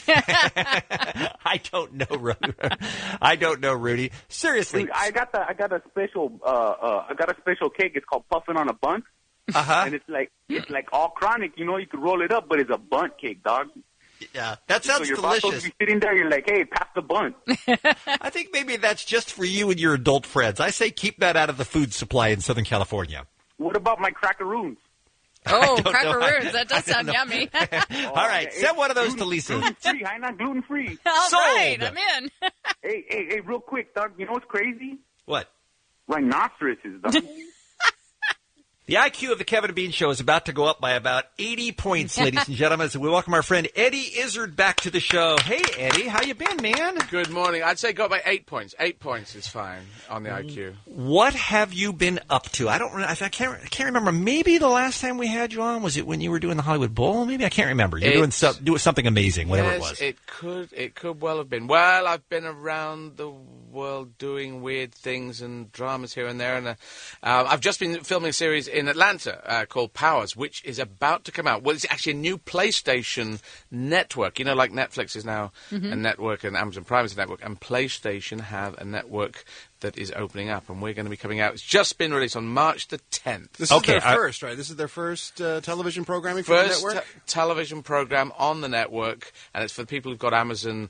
I don't know, Rudy. Seriously, Dude, I got a special cake. It's called Puffin' on a Bun. And it's like all chronic, you know. You could roll it up, but it's a bunt cake, dog. Yeah, that sounds so you're supposed delicious. to be sitting there, you're like, hey, pass the bunt. I think maybe that's just for you and your adult friends. I say keep that out of the food supply in Southern California. What about my crackaroons? Oh, crackaroons. That does sound yummy. All right, send one of those to Lisa. Gluten-free, I'm not gluten-free. All Sold. right, I'm in. Hey, real quick, dog. You know what's crazy? What? Rhinoceroses, dog. The IQ of the Kevin and Bean Show is about to go up by about 80 points, ladies and gentlemen. So we welcome our friend Eddie Izzard back to the show. Hey, Eddie, how you been, man? Good morning. I'd say go by 8 points. 8 points is fine on the IQ. What have you been up to? I can't remember. Maybe the last time we had you on, was it when you were doing the Hollywood Bowl? Maybe I can't remember. You're doing something amazing, whatever it was. It could well have been. Well, I've been around the world doing weird things and dramas here and there, and I've just been filming a series in Atlanta called Powers, which is about to come out. Well, it's actually a new PlayStation network. You know, like Netflix is now a network and Amazon Prime is a network, and PlayStation have a network that is opening up, and we're going to be coming out. It's just been released on March the 10th. This is their first, right? This is their first television programming for the network? First television program on the network, and it's for the people who've got Amazon...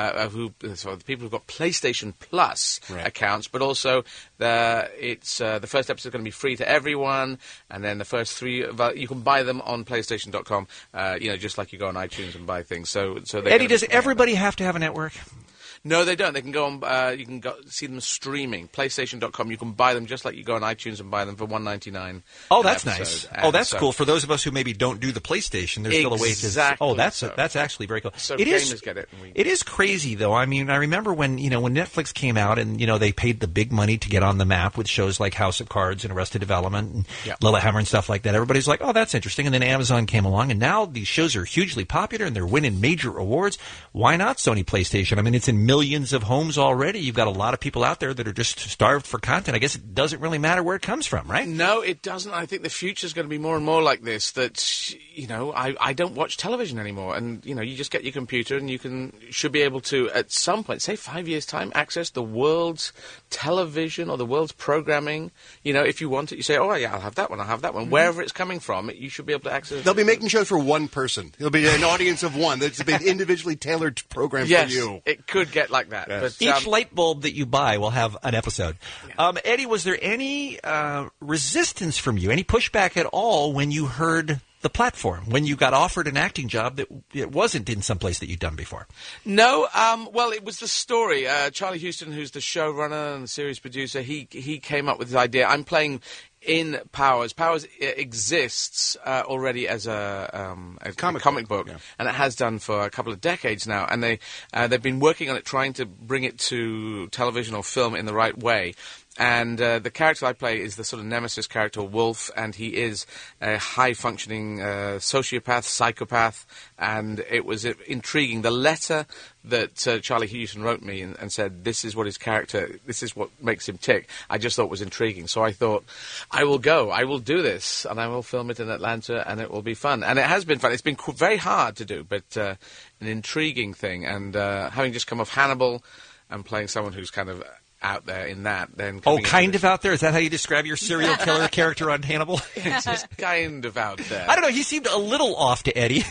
the people who've got PlayStation Plus accounts, but also the first episode is going to be free to everyone, and then the first 3 you can buy them on PlayStation.com. Just like you go on iTunes and buy things. So Eddie, does everybody have to have a network? No, they don't. They can go on. You can see them streaming. PlayStation.com. You can buy them just like you go on iTunes and buy them for $1.99. Oh, that's nice. Oh, that's cool. For those of us who maybe don't do the PlayStation, there's still a way to. Exactly. Oh, that's actually very cool. So gamers get it. It is crazy, though. I mean, I remember when Netflix came out and they paid the big money to get on the map with shows like House of Cards and Arrested Development and Lilyhammer and stuff like that. Everybody's like, oh, that's interesting. And then Amazon came along, and now these shows are hugely popular and they're winning major awards. Why not Sony PlayStation? I mean, it's in millions of homes already. You've got a lot of people out there that are just starved for content. I guess it doesn't really matter where it comes from, right? No, it doesn't. I think the future is going to be more and more like this, that, I don't watch television anymore. And, you just get your computer and you should be able to, at some point, say 5 years' time, access the world's television or the world's programming. If you want it, you say, oh, yeah, I'll have that one, Mm-hmm. Wherever it's coming from, you should be able to access it. They'll be making shows for one person. There'll be an audience of one. That's been individually tailored program for you. Yes, it could get like that. Yes. But, Each light bulb that you buy will have an episode. Eddie, was there any resistance from you, any pushback at all when you heard the platform, when you got offered an acting job that it wasn't in some place that you'd done before? No, well, it was the story. Charlie Houston, who's the showrunner and the series producer, he came up with this idea. I'm playing in Powers. Powers exists already as a comic book, and it has done for a couple of decades now. And they've been working on it, trying to bring it to television or film in the right way. And the character I play is the sort of nemesis character, Wolf, and he is a high-functioning sociopath, psychopath, and it was intriguing. The letter that Charlie Houston wrote me and said, this is what his character, this is what makes him tick, I just thought was intriguing. So I thought, I will go, I will do this, and I will film it in Atlanta, and it will be fun. And it has been fun. It's been very hard to do, but an intriguing thing. And having just come off Hannibal and playing someone who's kind of out there in that than Oh, coming into kind this. of out there? Is that how you describe your serial killer character on Hannibal? It's just kind of out there. I don't know. He seemed a little off to Eddie.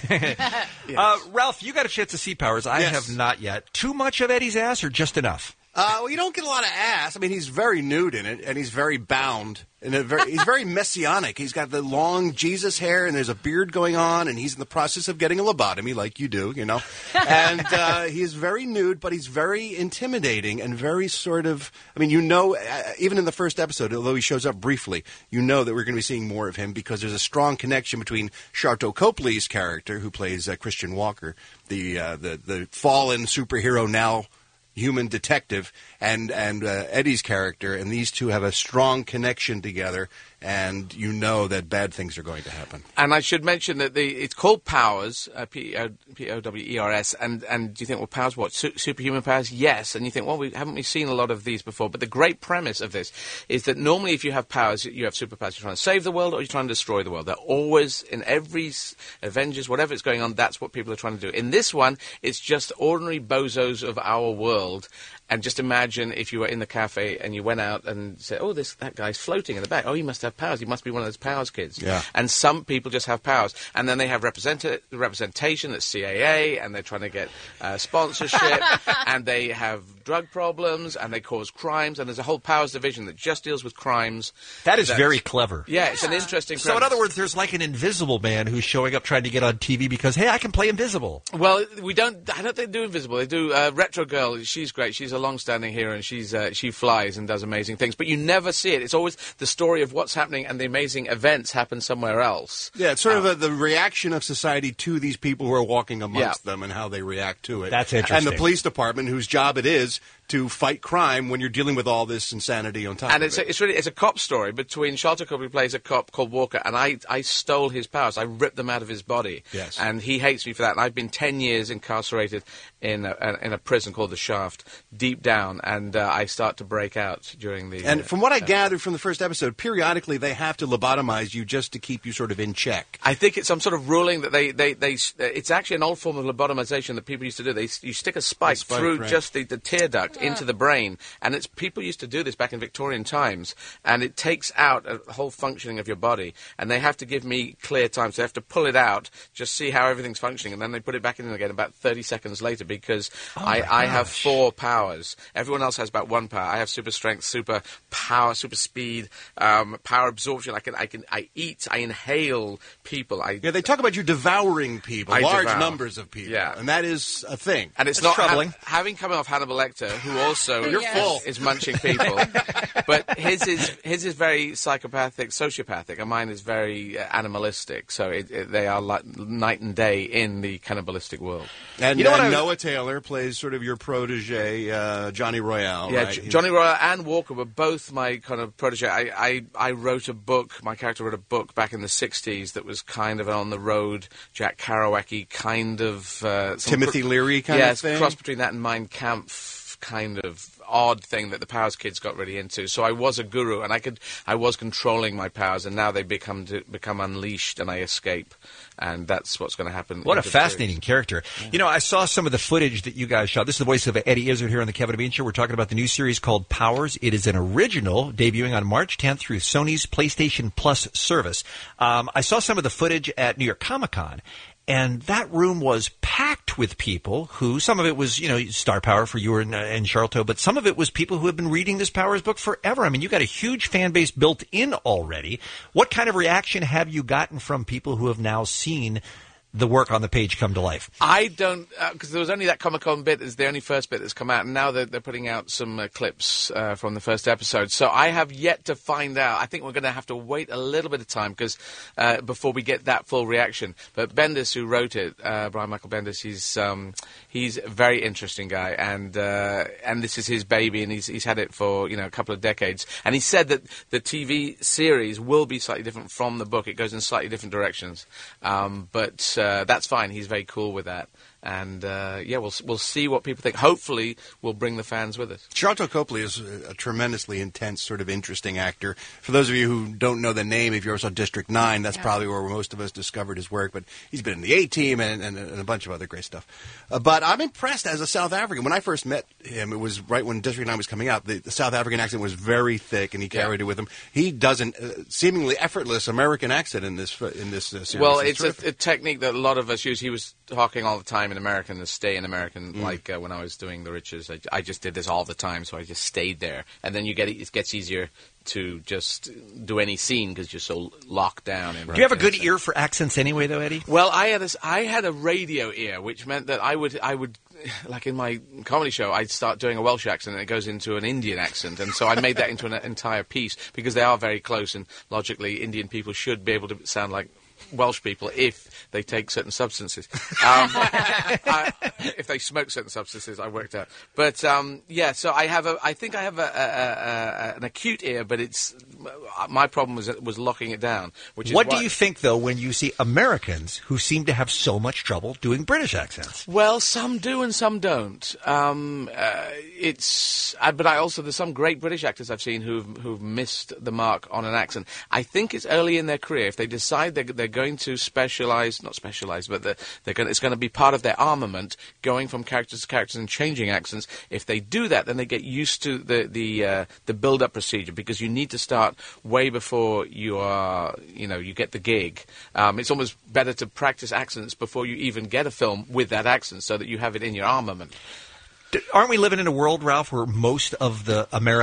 Ralph, you got a chance to see Powers. I Yes. have not yet. Too much of Eddie's ass or just enough? Well, you don't get a lot of ass. I mean, he's very nude in it, and he's very bound. And he's very messianic. He's got the long Jesus hair, and there's a beard going on, and he's in the process of getting a lobotomy, like you do, you know. And he's very nude, but he's very intimidating and very sort of. I mean, even in the first episode, although he shows up briefly, you know that we're going to be seeing more of him because there's a strong connection between Sharlto Copley's character, who plays Christian Walker, the fallen superhero now. Human detective and Eddie's character, and these two have a strong connection together, and you know that bad things are going to happen. And I should mention that it's called Powers, P-O-W-E-R-S, and do you think, well, Powers what? Superhuman powers? Yes. And you think, well, haven't we seen a lot of these before? But the great premise of this is that normally if you have powers, you have superpowers, you're trying to save the world or you're trying to destroy the world. They're always, in every Avengers, whatever is going on, that's what people are trying to do. In this one, it's just ordinary bozos of our world. And just imagine if you were in the cafe and you went out and said, oh, that guy's floating in the back. Oh, he must have powers. He must be one of those powers kids. Yeah. And some people just have powers. And then they have representation at CAA, and they're trying to get sponsorship, and they have drug problems, and they cause crimes, and there's a whole powers division that just deals with crimes. That is very clever. Yeah, it's an interesting premise. So in other words, there's like an invisible man who's showing up trying to get on TV because, hey, I can play invisible. Well, I don't think they do invisible. They do Retro Girl. She's great. She's a long-standing hero, and she flies and does amazing things. But you never see it. It's always the story of what's happening, and the amazing events happen somewhere else. Yeah, it's sort of the reaction of society to these people who are walking amongst them and how they react to it. That's interesting. And the police department, whose job it is to fight crime when you're dealing with all this insanity on top And of it. it's a cop story between Sharlto Copley plays a cop called Walker, and I stole his powers. I ripped them out of his body. Yes. And he hates me for that. And I've been 10 years incarcerated in a prison called the Shaft, deep down, and I start to break out during the... And from what I gathered from the first episode, periodically they have to lobotomize you just to keep you sort of in check. I think it's some sort of ruling that they it's actually an old form of lobotomization that people used to do. You stick a spike through right. just the tear duct into the brain, and people used to do this back in Victorian times, and it takes out a whole functioning of your body, and they have to give me clear time, so they have to pull it out, just see how everything's functioning, and then they put it back in again about 30 seconds later, because I have 4 powers. Everyone else has about 1 power. I have super strength, super power, super speed, power absorption. I eat, I inhale people. Yeah, they talk about you devouring people, large numbers of people. Yeah. And that is a thing. And it's That's not troubling. having come off Hannibal Lecter, who also You're full. is munching people. But his is very psychopathic, sociopathic, and mine is very animalistic. So they are like night and day in the cannibalistic world. And Noah Taylor plays sort of your protege, Johnny Royale. Yeah, right? Johnny Royale and Walker were both my kind of protege. I wrote a book, my character wrote a book back in the 60s that was kind of an on-the-road, Jack Kerouac-y kind of... Timothy Leary kind of thing? Yes, cross between that and Mein Kampf kind of odd thing that the Powers kids got really into. So I was a guru, and I was controlling my powers, and now they become unleashed, and I escape. And that's what's going to happen. What a fascinating character. Yeah. You know, I saw some of the footage that you guys shot. This is the voice of Eddie Izzard here on the Kevin and Bean Show. We're talking about the new series called Powers. It is an original debuting on March 10th through Sony's PlayStation Plus service. I saw some of the footage at New York Comic Con. And that room was packed with people who, some of it was, star power for you and Sharlto, but some of it was people who have been reading this Powers book forever. I mean, you got a huge fan base built in already. What kind of reaction have you gotten from people who have now seen the work on the page come to life? I don't, because there was only that Comic-Con bit. It's the only first bit that's come out, and now they're putting out some clips from the first episode. So I have yet to find out. I think we're going to have to wait a little bit of time because before we get that full reaction. But Bendis, who wrote it, Brian Michael Bendis, he's a very interesting guy, and this is his baby, and he's had it for a couple of decades. And he said that the TV series will be slightly different from the book. It goes in slightly different directions, but that's fine. He's very cool with that. And we'll see what people think. Hopefully, we'll bring the fans with us. Sharlto Copley is a tremendously intense, sort of interesting actor. For those of you who don't know the name, if you ever saw District 9, that's probably where most of us discovered his work. But he's been in the A-Team and a bunch of other great stuff. But I'm impressed as a South African. When I first met him, it was right when District 9 was coming out. The South African accent was very thick, and he carried it with him. He does an seemingly effortless American accent in this series. Well, it's a technique that a lot of us use. He was talking all the time in American, the stay in American. Like when I was doing The Riches, I just did this all the time, so I just stayed there. And then it gets easier to just do any scene because you're so locked down. Do you have a good ear for accents anyway, though, Eddie? Well, I had a radio ear, which meant that I would like in my comedy show, I'd start doing a Welsh accent and it goes into an Indian accent, and so I made that into an entire piece because they are very close, and logically Indian people should be able to sound like Welsh people if they take certain substances. If they smoke certain substances, I worked out. But so I think I have an acute ear, but my problem was locking it down. What do you think, though, when you see Americans who seem to have so much trouble doing British accents? Well, some do and some don't. But there's some great British actors I've seen who've missed the mark on an accent. I think it's early in their career. If they decide they're going to not specialize, but it's going to be part of their armament, going from characters to characters and changing accents. If they do that, then they get used to the build-up procedure, because you need to start way before you get the gig. It's almost better to practice accents before you even get a film with that accent, so that you have it in your armament. Aren't we living in a world, Ralph, where most of the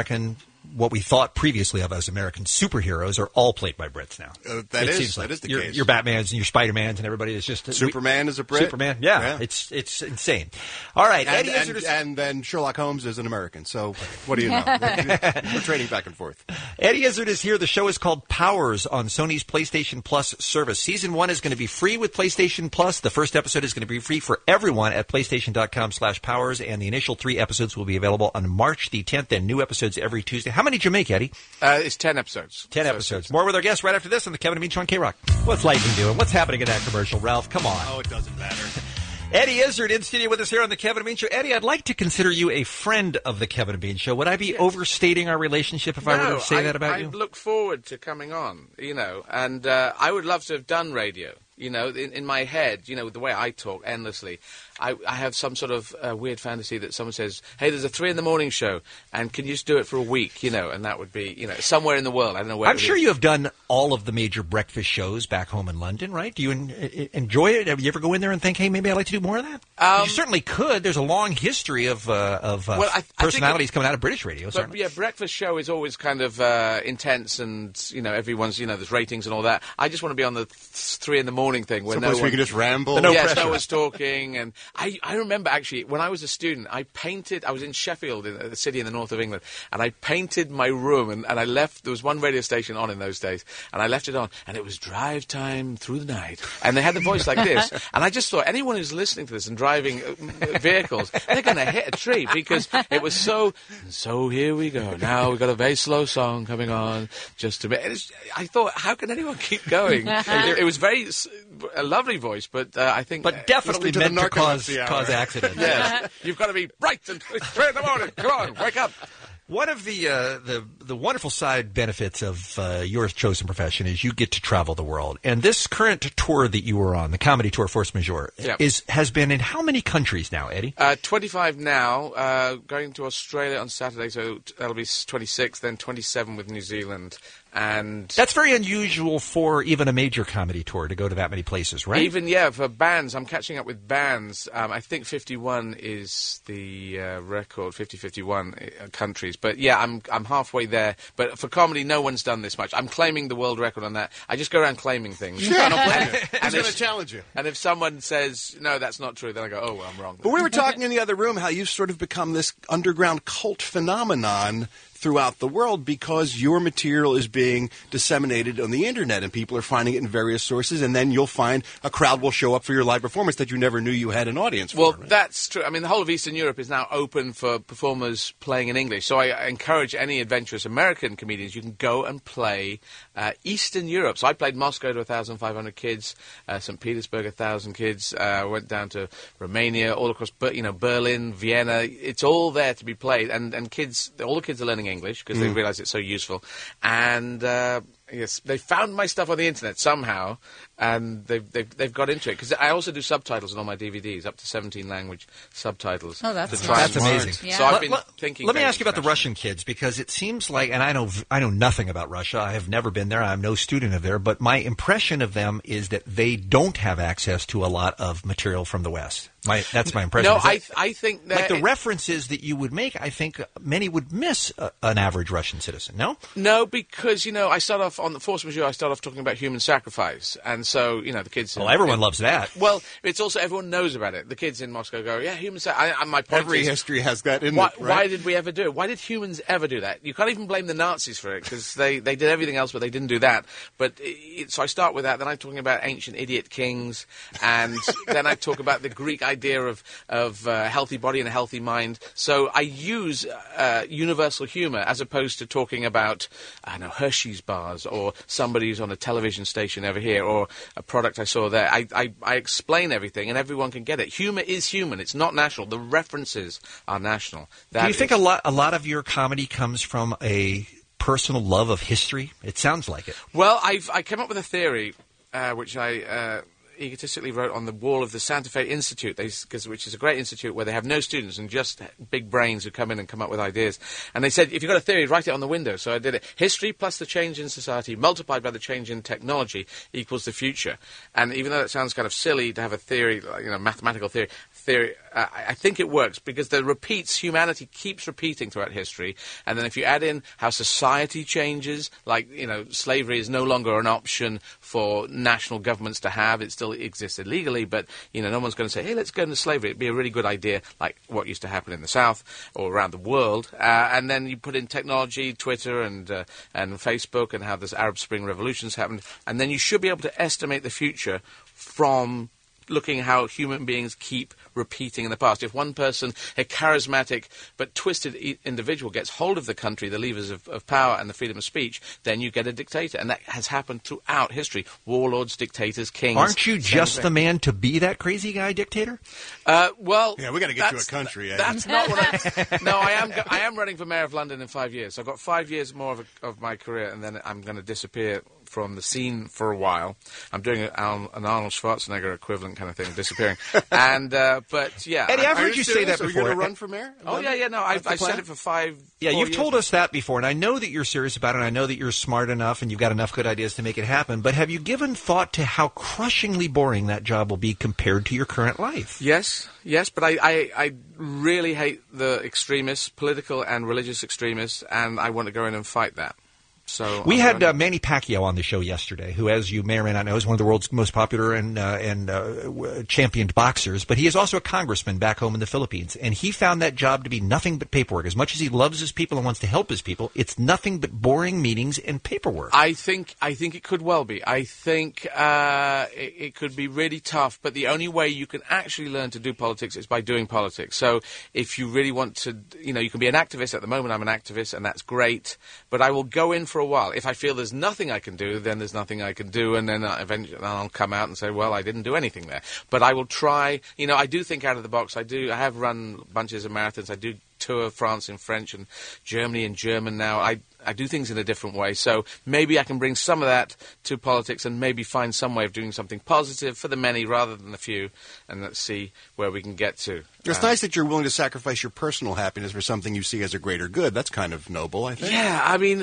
what we thought previously of as American superheroes are all played by Brits now? That is the case. Your Batmans and your Spider-Mans and everybody is just... Superman is a Brit. Superman, yeah. It's insane. All right. And then Sherlock Holmes is an American, so what do you know? We're trading back and forth. Eddie Izzard is here. The show is called Powers on Sony's PlayStation Plus service. Season 1 is going to be free with PlayStation Plus. The first episode is going to be free for everyone at PlayStation.com/Powers, and the initial 3 episodes will be available on March the 10th, and new episodes every Tuesday. How many did you make, Eddie? It's 10 episodes. 10 episodes. More with our guests right after this on the Kevin and Bean Show on K-Rock. What's Lightning doing? What's happening in that commercial, Ralph? Come on. Oh, it doesn't matter. Eddie Izzard in studio with us here on the Kevin and Bean Show. Eddie, I'd like to consider you a friend of the Kevin and Bean Show. Would I be overstating our relationship if I were to say that about you? I look forward to coming on, and I would love to have done radio. In my head, the way I talk endlessly, I have some sort of weird fantasy that someone says, hey, there's a 3 a.m. show, and can you just do it for a week, and that would be, somewhere in the world. I don't know where. I'm sure you have done all of the major breakfast shows back home in London, right? Do you enjoy it? Have you ever go in there and think, hey, maybe I'd like to do more of that? You certainly could. There's a long history of personalities coming out of British radio, certainly. Yeah, breakfast show is always kind of intense, and, everyone's, there's ratings and all that. I just want to be on the 3 a.m. thing where where you can just ramble. No one's talking. And I remember actually when I was a student, I was in Sheffield, in a city in the north of England, and I painted my room, and I left. There was one radio station on in those days, and I left it on, and it was Drive Time Through the Night, and they had the voice like this, and I just thought anyone who's listening to this and driving vehicles, they're going to hit a tree, because it was so here we go. Now we've got a very slow song coming on just a bit. I thought, how can anyone keep going? It was a lovely voice, but I think... But definitely meant to cause accidents. Yes. You've got to be bright and 3 a.m. Come on, wake up. One of the wonderful side benefits of your chosen profession is you get to travel the world. And this current tour that you were on, the comedy tour Force Majeure, has been in how many countries now, Eddie? 25 now, going to Australia on Saturday, so that'll be 26, then 27 with New Zealand. And that's very unusual for even a major comedy tour to go to that many places, right? Even, for bands. I'm catching up with bands. I think 51 is the record, 51 countries. But, I'm halfway there. But for comedy, no one's done this much. I'm claiming the world record on that. I just go around claiming things. Sure, I don't blame you. I'm going to challenge you. And if someone says, no, that's not true, then I go, oh, well, I'm wrong. But we were talking in the other room how you've sort of become this underground cult phenomenon throughout the world because your material is being disseminated on the internet and people are finding it in various sources, and then you'll find a crowd will show up for your live performance that you never knew you had an audience for. Well, right? that's true. I mean, the whole of Eastern Europe is now open for performers playing in English. So I encourage any adventurous American comedians, you can go and play Eastern Europe. So I played Moscow to 1,500 kids, St. Petersburg 1,000 kids, went down to Romania, all across Berlin, Vienna. It's all there to be played. And kids, all the kids are learning English because they realize it's so useful. And yes, they found my stuff on the internet somehow, and they've got into it. Because I also do subtitles on all my DVDs, up to 17 language subtitles. Oh, that's amazing. Yeah. So I've been thinking. Let me ask you about the Russian kids, because it seems like, and I know nothing about Russia. I have never been there. I'm no student of there, but my impression of them is that they don't have access to a lot of material from the West. That's my impression. No, I think that like the references that you would make, I think many would miss an average Russian citizen. No, no, because I start off on the Force Majeure. I start off talking about human sacrifice, and so the kids. Well, everyone loves that. Well, it's also everyone knows about it. The kids in Moscow go, "Yeah, human sacrifice." My point Every is, history has that in why, it. Right? Why did we ever do it? Why did humans ever do that? You can't even blame the Nazis for it because they did everything else, but they didn't do that. But so I start with that. Then I'm talking about ancient idiot kings, and then I talk about the Greek idea of a healthy body and a healthy mind. So I use universal humor as opposed to talking about, Hershey's bars or somebody who's on a television station over here or a product I saw there. I explain everything and everyone can get it. Humor is human. It's not national. The references are national. Do you think a lot of your comedy comes from a personal love of history? It sounds like it. Well, I came up with a theory, which I egotistically wrote on the wall of the Santa Fe Institute, which is a great institute where they have no students and just big brains who come in and come up with ideas. And they said, if you've got a theory, write it on the window. So I did it. History plus the change in society multiplied by the change in technology equals the future. And even though it sounds kind of silly to have a theory, mathematical theory, I think it works because humanity keeps repeating throughout history. And then if you add in how society changes, like, slavery is no longer an option for national governments to have. It still exists illegally, but, no one's going to say, hey, let's go into slavery. It'd be a really good idea, like what used to happen in the South or around the world. And then you put in technology, Twitter and Facebook, and how this Arab Spring revolutions happened. And then you should be able to estimate the future from looking how human beings keep repeating in the past. If one person, a charismatic but twisted individual, gets hold of the country, the levers of power and the freedom of speech, then you get a dictator. And that has happened throughout history. Warlords, dictators, kings. Aren't you just the man to be that crazy guy dictator? Well... Yeah, we got to get you a country. That's not what No, I am running for Mayor of London in 5 years. So I've got 5 years more of my career, and then I'm going to disappear from the scene for a while. I'm doing an Arnold Schwarzenegger equivalent kind of thing, disappearing. But yeah, Eddie, I've heard you say that before. Are you going to run for mayor? Oh yeah. No, I said it for 5. Yeah, you've years. told us that before, and I know that you're serious about it. And I know that you're smart enough, and you've got enough good ideas to make it happen. But have you given thought to how crushingly boring that job will be compared to your current life? Yes, but I really hate the extremists, political and religious extremists, and I want to go in and fight that. So we had Manny Pacquiao on the show yesterday, who, as you may or may not know, is one of the world's most popular and championed boxers. But he is also a congressman back home in the Philippines, and he found that job to be nothing but paperwork. As much as he loves his people and wants to help his people, it's nothing but boring meetings and paperwork. I think it could well be. I think it could be really tough. But the only way you can actually learn to do politics is by doing politics. So if you really want to, you can be an activist. At the moment, I'm an activist, and that's great. But I will go in for a while. If I feel there's nothing I can do, then there's nothing I can do, and then eventually I'll come out and say, well, I didn't do anything there. But I will try. I do think out of the box. I have run bunches of marathons. I do tour France in French and Germany in German now. I do things in a different way. So maybe I can bring some of that to politics and maybe find some way of doing something positive for the many rather than the few, and let's see where we can get to. It's nice that you're willing to sacrifice your personal happiness for something you see as a greater good. That's kind of noble, I think. Yeah, I mean,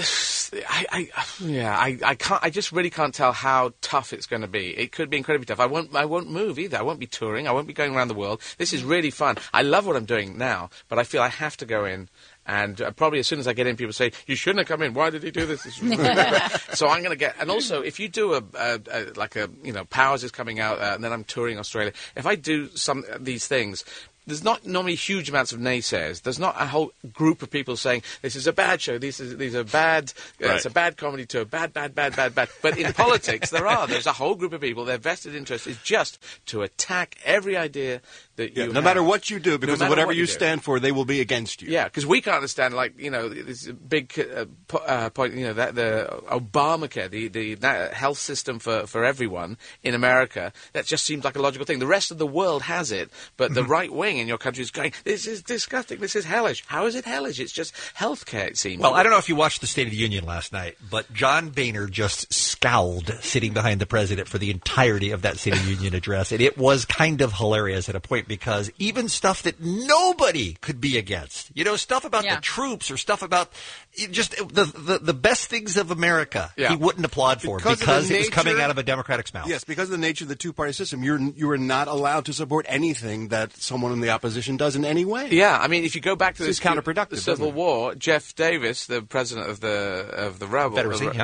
I can't. I just really can't tell how tough it's going to be. It could be incredibly tough. I won't move either. I won't be touring. I won't be going around the world. This is really fun. I love what I'm doing now, but I feel I have to go in. And probably as soon as I get in, people say, you shouldn't have come in. Why did he do this? So I'm going to get... And also, if you do Powers is coming out, and then I'm touring Australia. If I do some of these things, there's not normally huge amounts of naysayers. There's not a whole group of people saying this is a bad show. These are bad. It's a bad comedy tour. Bad. But in politics, there's a whole group of people. Their vested interest is just to attack every idea that you. No matter what you do, because of whatever you stand for, they will be against you. Yeah, because we can't understand, this big point, that the Obamacare, the health system for everyone in America, that just seems like a logical thing. The rest of the world has it, but the right wing in your country is going, this is disgusting, this is hellish. How is it hellish? It's just healthcare, it seems. Well, I don't know if you watched the State of the Union last night, but John Boehner just scowled sitting behind the president for the entirety of that State of the Union address, and it was kind of hilarious at a point because even stuff that nobody could be against, stuff about the troops or stuff about just the best things of America, he wouldn't applaud for because it was coming out of a Democratic's mouth. Yes, because of the nature of the two-party system, you are not allowed to support anything that someone in the opposition does in any way. Yeah, I mean, if you go back to this counterproductive, the Civil War, Jeff Davis, the president of the rebel,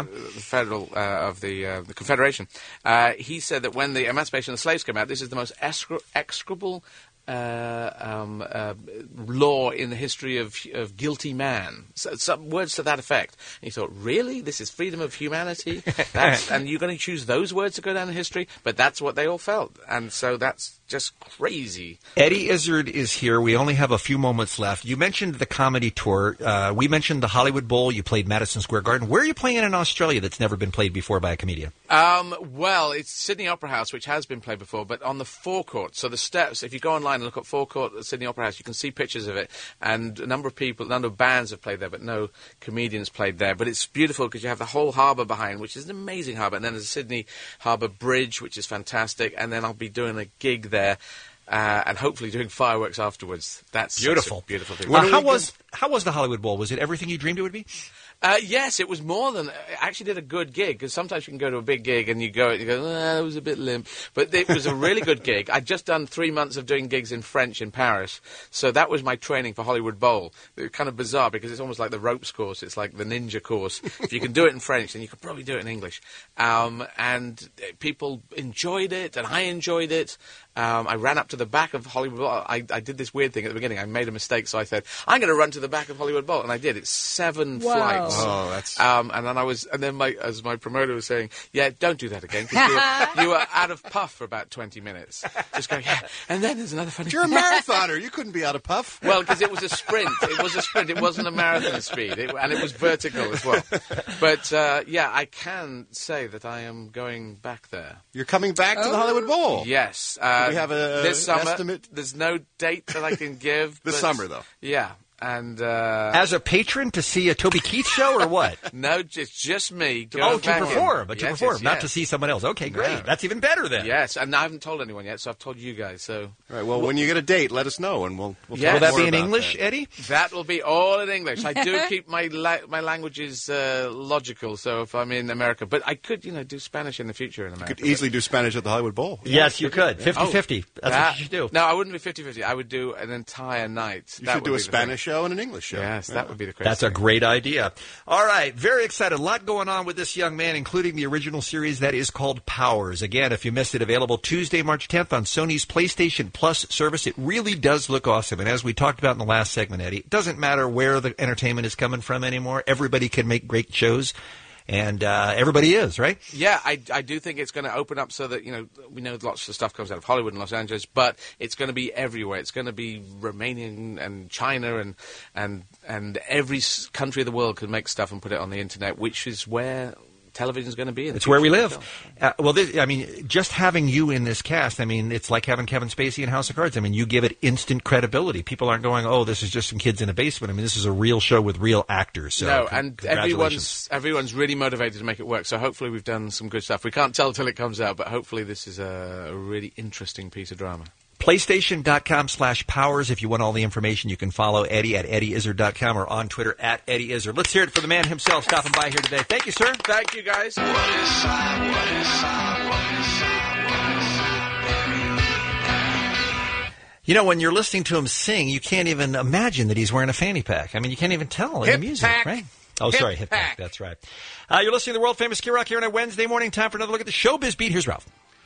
the Confederation, he said that when the Emancipation of the Slaves came out, this is the most execrable law in the history of guilty man. Some words to that effect. And he thought, really? This is freedom of humanity? And you're going to choose those words to go down in history? But that's what they all felt. And so that's just crazy. Eddie Izzard is here. We only have a few moments left. You mentioned the comedy tour. We mentioned the Hollywood Bowl. You played Madison Square Garden. Where are you playing in Australia that's never been played before by a comedian? Well, it's Sydney Opera House, which has been played before, but on the forecourt. So the steps, if you go online and look at forecourt at Sydney Opera House, you can see pictures of it. And a number of bands have played there, but no comedians played there. But it's beautiful because you have the whole harbour behind, which is an amazing harbour. And then there's a Sydney Harbour Bridge, which is fantastic. And then I'll be doing a gig there. And hopefully doing fireworks afterwards. That's beautiful. Beautiful thing. How was the Hollywood Bowl? Was it everything you dreamed it would be? Yes, it was more than. I actually did a good gig because sometimes you can go to a big gig and you go, it was a bit limp, but it was a really good gig. I'd just done 3 months of doing gigs in French in Paris, so that was my training for Hollywood Bowl. It was kind of bizarre because it's almost like the ropes course. It's like the ninja course. If you can do it in French, then you could probably do it in English. And people enjoyed it, and I enjoyed it. I ran up to the back of Hollywood Bowl. I did this weird thing at the beginning. I made a mistake, so I said, I'm going to run to the back of Hollywood Bowl, and I did. It's 7 flights. Oh, that's. And then as my promoter was saying, yeah, don't do that again, because you were out of puff for about 20 minutes. Just going, yeah. And then there's another funny. You're a marathoner. You couldn't be out of puff. Well, because it was a sprint. It was a sprint. It wasn't a marathon speed, and it was vertical as well. But yeah, I can say that I am going back there. You're coming back to the Hollywood Bowl. Yes. Do we have this summer, estimate? There's no date that I can give. This summer, though. Yeah. And as a patron to see a Toby Keith show or what? No, it's just me. To perform, not to see someone else. Okay, great. Yeah. That's even better then. Yes, and I haven't told anyone yet, so I've told you guys. So, all right. Well, when you get a date, let us know, and we'll talk more. Will that be in English, Eddie? That will be all in English. I do keep my languages logical. So if I'm in America, but I could, do Spanish in the future in America. You could easily do Spanish at the Hollywood Bowl. Yes, you could. 50-50. That's what you should do. No, I wouldn't be 50-50. I would do an entire night. You should do a Spanish show and an English show. Yes, that would be the crazy That's a great idea. All right, very excited. A lot going on with this young man, including the original series that is called Powers. Again, if you missed it, available Tuesday, March 10th on Sony's PlayStation Plus service. It really does look awesome. And as we talked about in the last segment, Eddie, it doesn't matter where the entertainment is coming from anymore. Everybody can make great shows. And everybody is, right? Yeah, I do think it's going to open up so that, we know lots of stuff comes out of Hollywood and Los Angeles, but it's going to be everywhere. It's going to be Romania and China and every country of the world can make stuff and put it on the internet, which is where television is going to be. It's where we live. Just having you in this cast, it's like having Kevin Spacey in House of Cards. You give it instant credibility. People aren't going, oh, this is just some kids in a basement. this is a real show with real actors. So no, and everyone's really motivated to make it work. So hopefully we've done some good stuff. We can't tell till it comes out, but hopefully this is a really interesting piece of drama. PlayStation.com/powers. If you want all the information, you can follow Eddie at EddieIzzard.com or on Twitter at EddieIzzard. Let's hear it for the man himself stopping by here today. Thank you, sir. Thank you, guys. When you're listening to him sing, you can't even imagine that he's wearing a fanny pack. You can't even tell in the music, right? Oh, sorry, Hip Pack. That's right. You're listening to the world-famous K-Rock here on a Wednesday morning. Time for another look at the Showbiz Beat. Here's Ralph.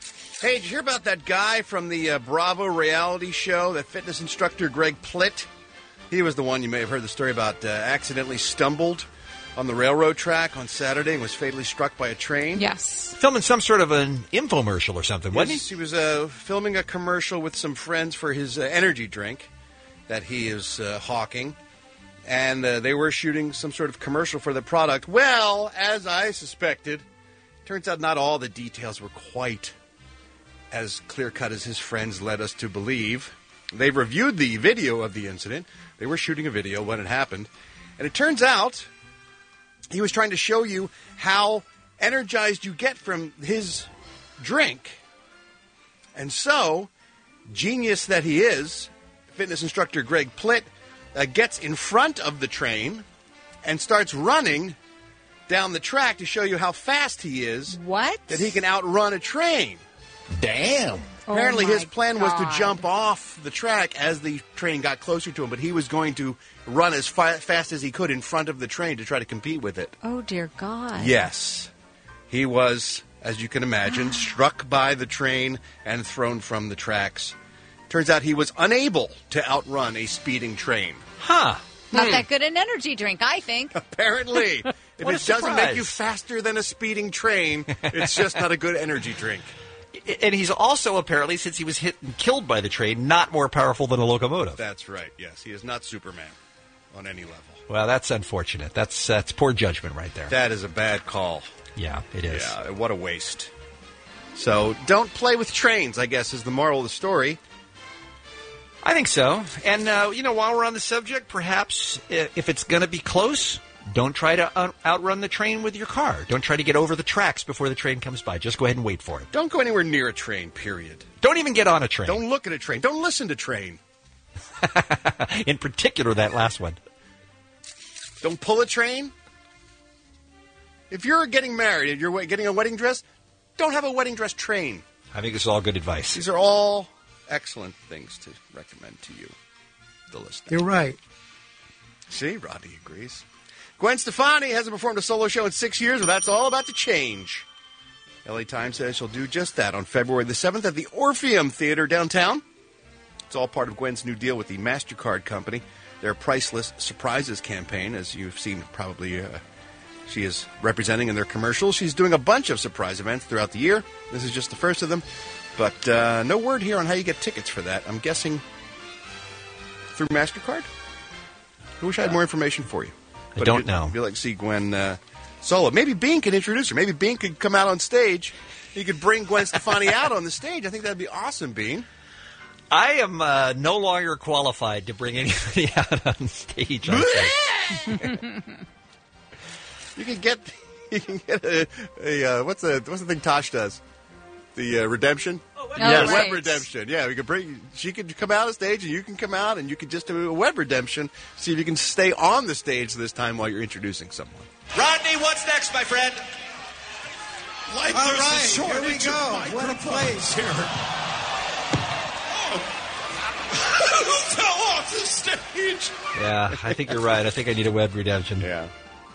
Hey, did you hear about that guy from the Bravo reality show, that fitness instructor Greg Plitt? He was the one you may have heard the story about, accidentally stumbled on the railroad track on Saturday and was fatally struck by a train. Yes. Filming some sort of an infomercial or something, wasn't he? He was filming a commercial with some friends for his energy drink that he is hawking. And they were shooting some sort of commercial for the product. Well, as I suspected, turns out not all the details were quite as clear-cut as his friends led us to believe. They've reviewed the video of the incident. They were shooting a video when it happened. And it turns out he was trying to show you how energized you get from his drink. And so, genius that he is, fitness instructor Greg Plitt gets in front of the train and starts running down the track to show you how fast he is. What? That he can outrun a train. Damn. Apparently his plan was to God. jump off the track as the train got closer to him, but he was going to run as fast as he could in front of the train to try to compete with it. Oh, dear God. Yes. He was, as you can imagine, struck by the train and thrown from the tracks. Turns out he was unable to outrun a speeding train. Huh. Not that good an energy drink, I think. Apparently. If What it a doesn't make surprise. you faster than a speeding train, it's just not a good energy drink. And he's also, apparently, since he was hit and killed by the train, not more powerful than a locomotive. That's right, yes. He is not Superman on any level. Well, that's unfortunate. That's poor judgment right there. That is a bad call. Yeah, it is. Yeah, what a waste. So, don't play with trains, I guess, is the moral of the story. I think so. And, while we're on the subject, perhaps if it's going to be close, don't try to outrun the train with your car. Don't try to get over the tracks before the train comes by. Just go ahead and wait for it. Don't go anywhere near a train, period. Don't even get on a train. Don't look at a train. Don't listen to train. In particular, that last one. Don't pull a train. If you're getting married and you're getting a wedding dress, don't have a wedding dress train. I think this is all good advice. These are all excellent things to recommend to you, the listener. You're right. See, Rodney agrees. Gwen Stefani hasn't performed a solo show in 6 years, but that's all about to change. LA Times says she'll do just that on February the 7th at the Orpheum Theater downtown. It's all part of Gwen's new deal with the MasterCard company, their Priceless Surprises campaign, as you've seen probably she is representing in their commercials. She's doing a bunch of surprise events throughout the year. This is just the first of them. But no word here on how you get tickets for that. I'm guessing through MasterCard? I wish I had more information for you. I don't know. If you'd like to see Gwen solo, maybe Bean can introduce her. Maybe Bean could come out on stage. He could bring Gwen Stefani out on the stage. I think that'd be awesome, Bean. I am no longer qualified to bring anybody out on stage. You can get a what's the thing Tosh does? The redemption. Yes. Web redemption. Yeah, we could bring. She could come out on stage, and you can come out, and you could just do a web redemption. See if you can stay on the stage this time while you're introducing someone. Rodney, what's next, my friend? Life all right, here we go. What a place here. Who fell off the stage? Yeah, I think you're right. I think I need a web redemption. Yeah.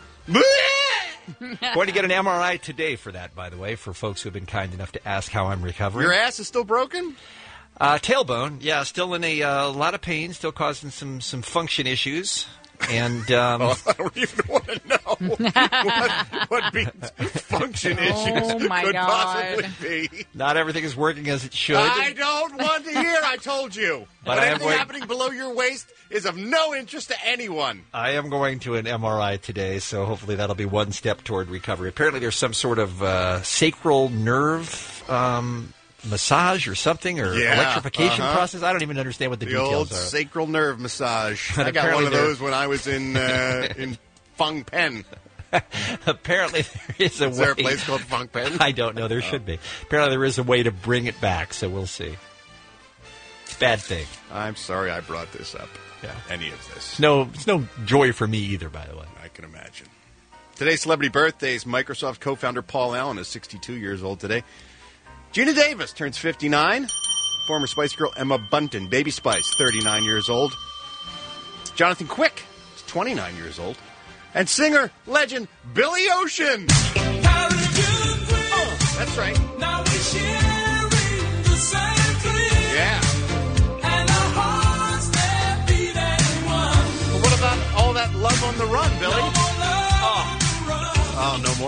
Going to get an MRI today for that, by the way, for folks who have been kind enough to ask how I'm recovering. Your ass is still broken? Tailbone, yeah, still in a lot of pain, still causing some function issues. And I don't even want to know what function issues my could God. possibly be. not everything is working as it should. I don't want to hear. I told you. But I am anything going- happening below your waist is of no interest to anyone. I am going to an MRI today, so hopefully that'll be one step toward recovery. Apparently there's some sort of sacral nerve massage or something, or electrification process. I don't even understand what the details old are. Sacral nerve massage. But I got one of apparently those when I was in Phnom Penh. Apparently there is a way. Is there a place called Phnom Penh? I don't know. There should be. Apparently there is a way to bring it back, so we'll see. Bad thing. I'm sorry I brought this up. Yeah. Any of this. It's no joy for me either, by the way. I can imagine. Today's celebrity birthdays. Microsoft co-founder Paul Allen is 62 years old today. Gina Davis turns 59. Former Spice Girl Emma Bunton, Baby Spice, 39 years old. Jonathan Quick is 29 years old. And singer, legend, Billy Ocean. That's right.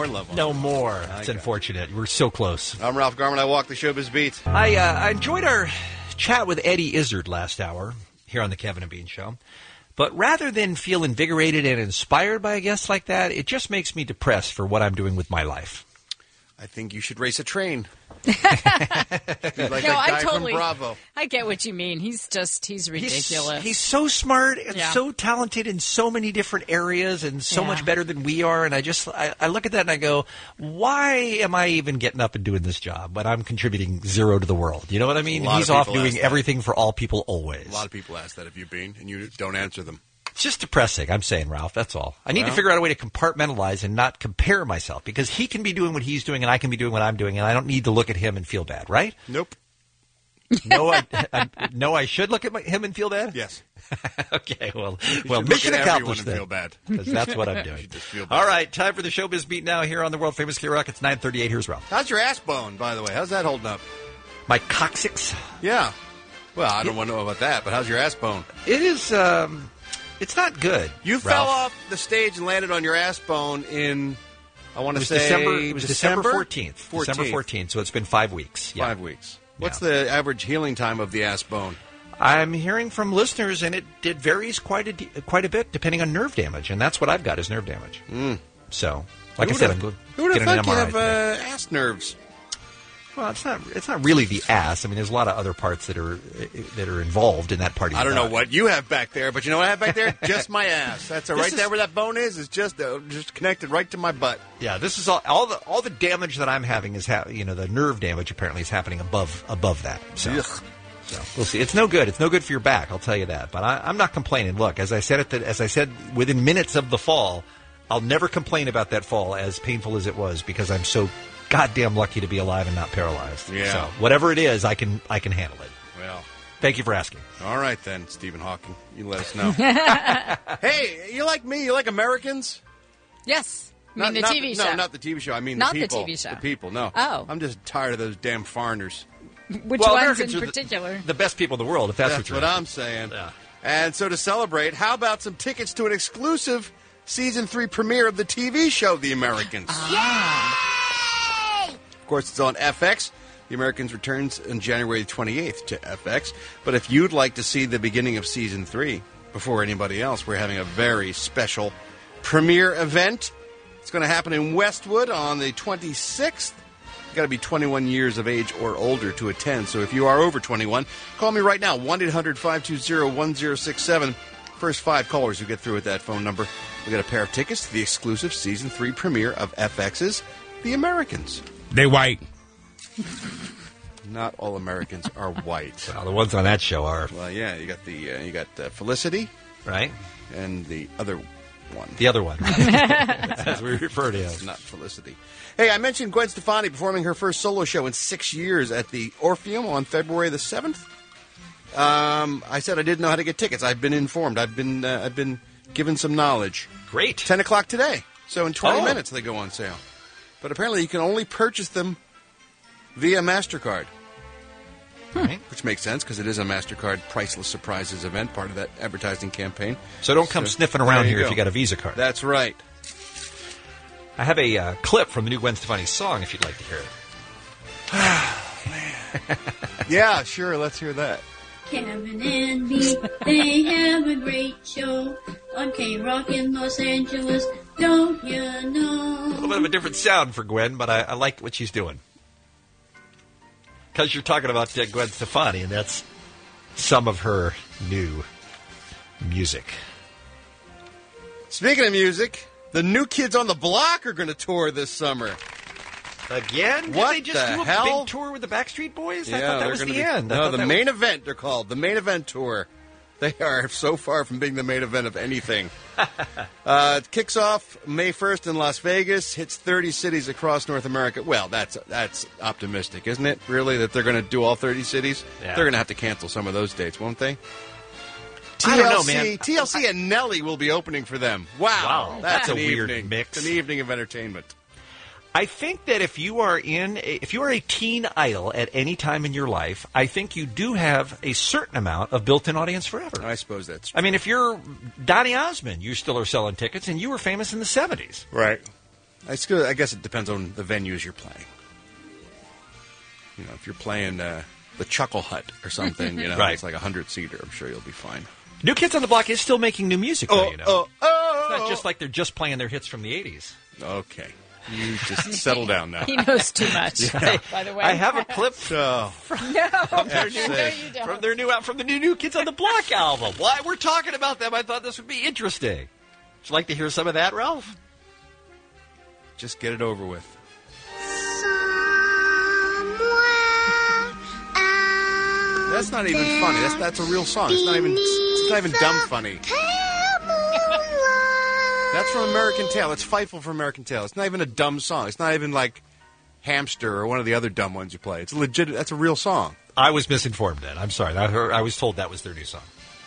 more love on No it. more. It's unfortunate. We're so close. I'm Ralph Garman. I walk the showbiz beat. I enjoyed our chat with Eddie Izzard last hour here on the Kevin and Bean Show. But rather than feel invigorated and inspired by a guest like that, it just makes me depressed for what I'm doing with my life. I think you should race a train. No, guy I totally. from Bravo. I get what you mean. He's ridiculous. He's so smart and Yeah. so talented in so many different areas and so much better than we are. And I look at that and I go, why am I even getting up and doing this job when I'm contributing zero to the world? You know what I mean? A lot He's of off people doing ask that. everything for all people always. A lot of people ask that of you, Bean, and you don't answer them. It's just depressing, I'm saying, Ralph. That's all. I need to Well. figure out a way to compartmentalize and not compare myself because he can be doing what he's doing and I can be doing what I'm doing, and I don't need to look at him and feel bad, right? Nope. No, I should look at him and feel bad? Yes. Okay, well, should mission look at everyone accomplished and then. feel bad. Because that's what I'm doing. You just feel bad. All right, time for the Showbiz Beat now here on the world famous K-Rock. It's 9:38. Here's Ralph. How's your ass bone, by the way? How's that holding up? My coccyx? Yeah. Well, I don't want to know about that, but how's your ass bone? It is, it's not good. You Ralph. fell off the stage and landed on your ass bone in, I want to say, It was December 14th. December 14th, so it's been 5 weeks. Yeah. 5 weeks. What's the average healing time of the ass bone? I'm hearing from listeners, and it varies quite a bit depending on nerve damage, and that's what I've got is nerve damage. So, like I said, I'm going Who would to have get an thought you MRI have today. ass nerves? Well, it's not really the ass. I mean, there's a lot of other parts that are involved in that part of I your don't know body. what you have back there, but you know what I have back there? Just my ass. That's This right is- there where that bone is just connected right to my butt. Yeah, this is all the damage that I'm having is the nerve damage apparently is happening above that. So we'll see. It's no good. It's no good for your back. I'll tell you that. But I'm not complaining. Look, as I said within minutes of the fall, I'll never complain about that fall, as painful as it was, because I'm so goddamn lucky to be alive and not paralyzed. Yeah. So whatever it is, I can handle it. Well, thank you for asking. all right then, Stephen Hawking. You let us know. Hey, you like me? You like Americans? Yes. I mean, the TV show. No, not the TV show. I mean Not the the people. TV show. The people, no. Oh. I'm just tired of those damn foreigners. Which Well, ones Americans in are particular? The best people in the world, if that's, That's what what you're I'm saying. And so to celebrate, how about some tickets to an exclusive Season 3 premiere of the TV show, The Americans? Of course, it's on FX. The Americans returns on January 28th to FX. But if you'd like to see the beginning of Season 3 before anybody else, we're having a very special premiere event. It's going to happen in Westwood on the 26th. You've got to be 21 years of age or older to attend. So if you are over 21, call me right now, 1-800-520-1067. First 5 callers who get through at that phone number, we got a pair of tickets to the exclusive Season 3 premiere of FX's The Americans. They white. Not all Americans are white. Well, the ones on that show are. Well, yeah, you got Felicity, right, and the other one. The other one, as we refer to it. Not Felicity. Hey, I mentioned Gwen Stefani performing her first solo show in 6 years at the Orpheum on February the 7th. I said I didn't know how to get tickets. I've been informed. I've been given some knowledge. Great. 10 o'clock today. So in 20 Oh. minutes they go on sale. But apparently you can only purchase them via MasterCard. Right. Which makes sense because it is a MasterCard Priceless Surprises event, part of that advertising campaign. So don't come sniffing around there here go. if you got a Visa card. That's right. I have a clip from the new Gwen Stefani song if you'd like to hear it. Yeah, sure. Let's hear that. Kevin and Bean, they have a great show on K-Rock in Los Angeles. Don't you know? A little bit of a different sound for Gwen, but I like what she's doing. Because you're talking about Gwen Stefani, and that's some of her new music. Speaking of music, the New Kids on the Block are going to tour this summer. Again? What Did they just the do a hell? big tour with the Backstreet Boys? I Yeah, thought that they're was gonna the be- end. I No, thought the that main event, they're called. The main event tour. They are so far from being the main event of anything. It kicks off May 1st in Las Vegas, hits 30 cities across North America. Well, that's optimistic, isn't it? Really, that they're going to do all 30 cities? Yeah. They're going to have to cancel some of those dates, won't they? I don't know, man. TLC and Nelly will be opening for them. Wow. That's a an weird evening. mix. It's an evening of entertainment. I think that if you are a teen idol at any time in your life, I think you do have a certain amount of built-in audience forever. I suppose that's true. I mean, if you're Donny Osmond, you still are selling tickets, and you were famous in the 70s. Right. I guess it depends on the venues you're playing. You know, if you're playing the Chuckle Hut or something, you know, Right. it's like a 100-seater. I'm sure you'll be fine. New Kids on the Block is still making new music, though, you know. Oh. It's not just like they're just playing their hits from the 80s. Okay. You just settle down now. He knows too much, by the way. I have a clip No. from their new Kids on the Block album. Why we're talking about them, I thought this would be interesting. Would you like to hear some of that, Ralph? Just get it over with. That's not even funny. That's a real song. It's not even dumb funny. That's from American Tail. It's Fightful from American Tail. It's not even a dumb song. It's not even like Hamster or one of the other dumb ones you play. It's legit. That's a real song. I was misinformed then. I'm sorry. I was told that was their new song.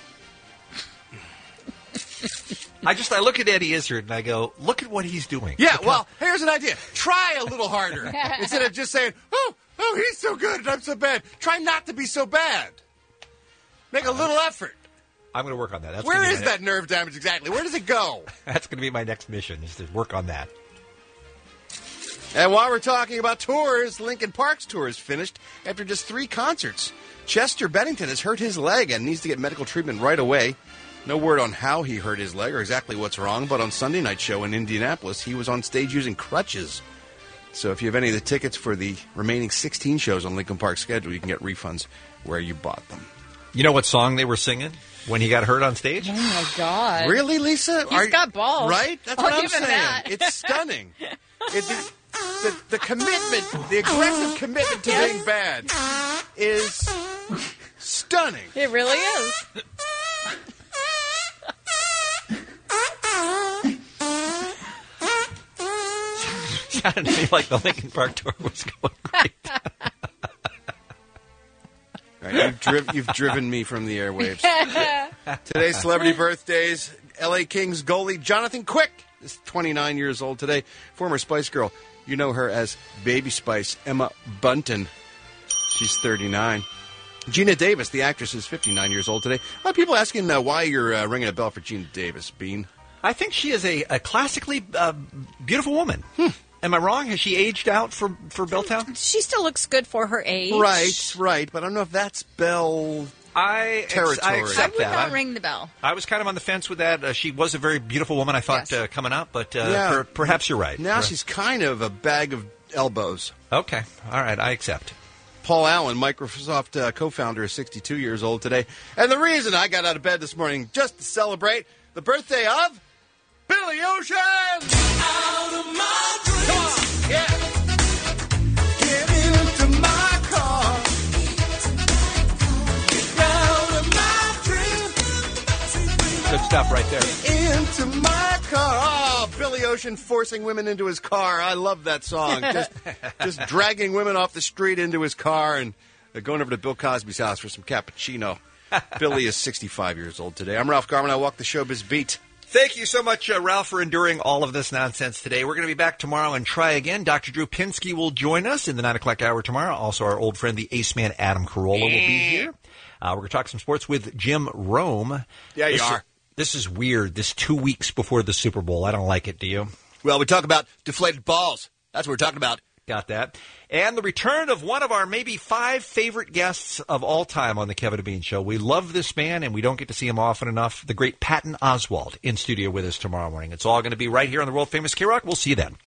I look at Eddie Izzard and I go, look at what he's doing. Yeah, well, here's an idea. Try a little harder. Instead of just saying, oh, he's so good and I'm so bad. Try not to be so bad. Make a little effort. I'm going to work on that. Where is that nerve damage exactly? Where does it go? That's going to be my next mission, is to work on that. And while we're talking about tours, Linkin Park's tour is finished after just 3 concerts. Chester Bennington has hurt his leg and needs to get medical treatment right away. No word on how he hurt his leg or exactly what's wrong, but on Sunday Night Show in Indianapolis, he was on stage using crutches. So if you have any of the tickets for the remaining 16 shows on Linkin Park's schedule, you can get refunds where you bought them. You know what song they were singing when he got hurt on stage? Oh, my God. Really, Lisa? He's got balls. Right? That's I'll what I'm give him saying. that. It's stunning. The commitment, the aggressive commitment to being bad is stunning. It really is. Sounded to me like the Linkin Park tour was going great. All right, you've driven me from the airwaves. Today's celebrity birthdays. L.A. Kings goalie Jonathan Quick is 29 years old today. Former Spice Girl. You know her as Baby Spice, Emma Bunton. She's 39. Gina Davis, the actress, is 59 years old today. A lot of people asking why you're ringing a bell for Gina Davis, Bean. I think she is a classically beautiful woman. Am I wrong? Has she aged out for Belltown? She still looks good for her age. Right. But I don't know if that's Bell territory. I accept that. I would not ring the bell. I was kind of on the fence with that. She was a very beautiful woman, I thought, coming up. But perhaps you're right. Now she's kind of a bag of elbows. Okay. All right. I accept. Paul Allen, Microsoft co-founder, is 62 years old today. And the reason I got out of bed this morning just to celebrate the birthday of Billy Ocean! Out of my dreams. Come on, yeah. Get into my car. Get out of my dreams. Good stuff right there. Into my car. Oh, Billy Ocean forcing women into his car. I love that song. Just dragging women off the street into his car and going over to Bill Cosby's house for some cappuccino. Billy is 65 years old today. I'm Ralph Garman. I walk the showbiz beat. Thank you so much, Ralph, for enduring all of this nonsense today. We're going to be back tomorrow and try again. Dr. Drew Pinsky will join us in the 9 o'clock hour tomorrow. Also, our old friend, the ace man, Adam Carolla, will be here. We're going to talk some sports with Jim Rome. Yeah, you are. This is weird, this 2 weeks before the Super Bowl. I don't like it, do you? Well, we talk about deflated balls. That's what we're talking about. Got that. And the return of one of our maybe 5 favorite guests of all time on the Kevin and Bean Show. We love this man, and we don't get to see him often enough. The great Patton Oswalt in studio with us tomorrow morning. It's all going to be right here on the world-famous K-Rock. We'll see you then.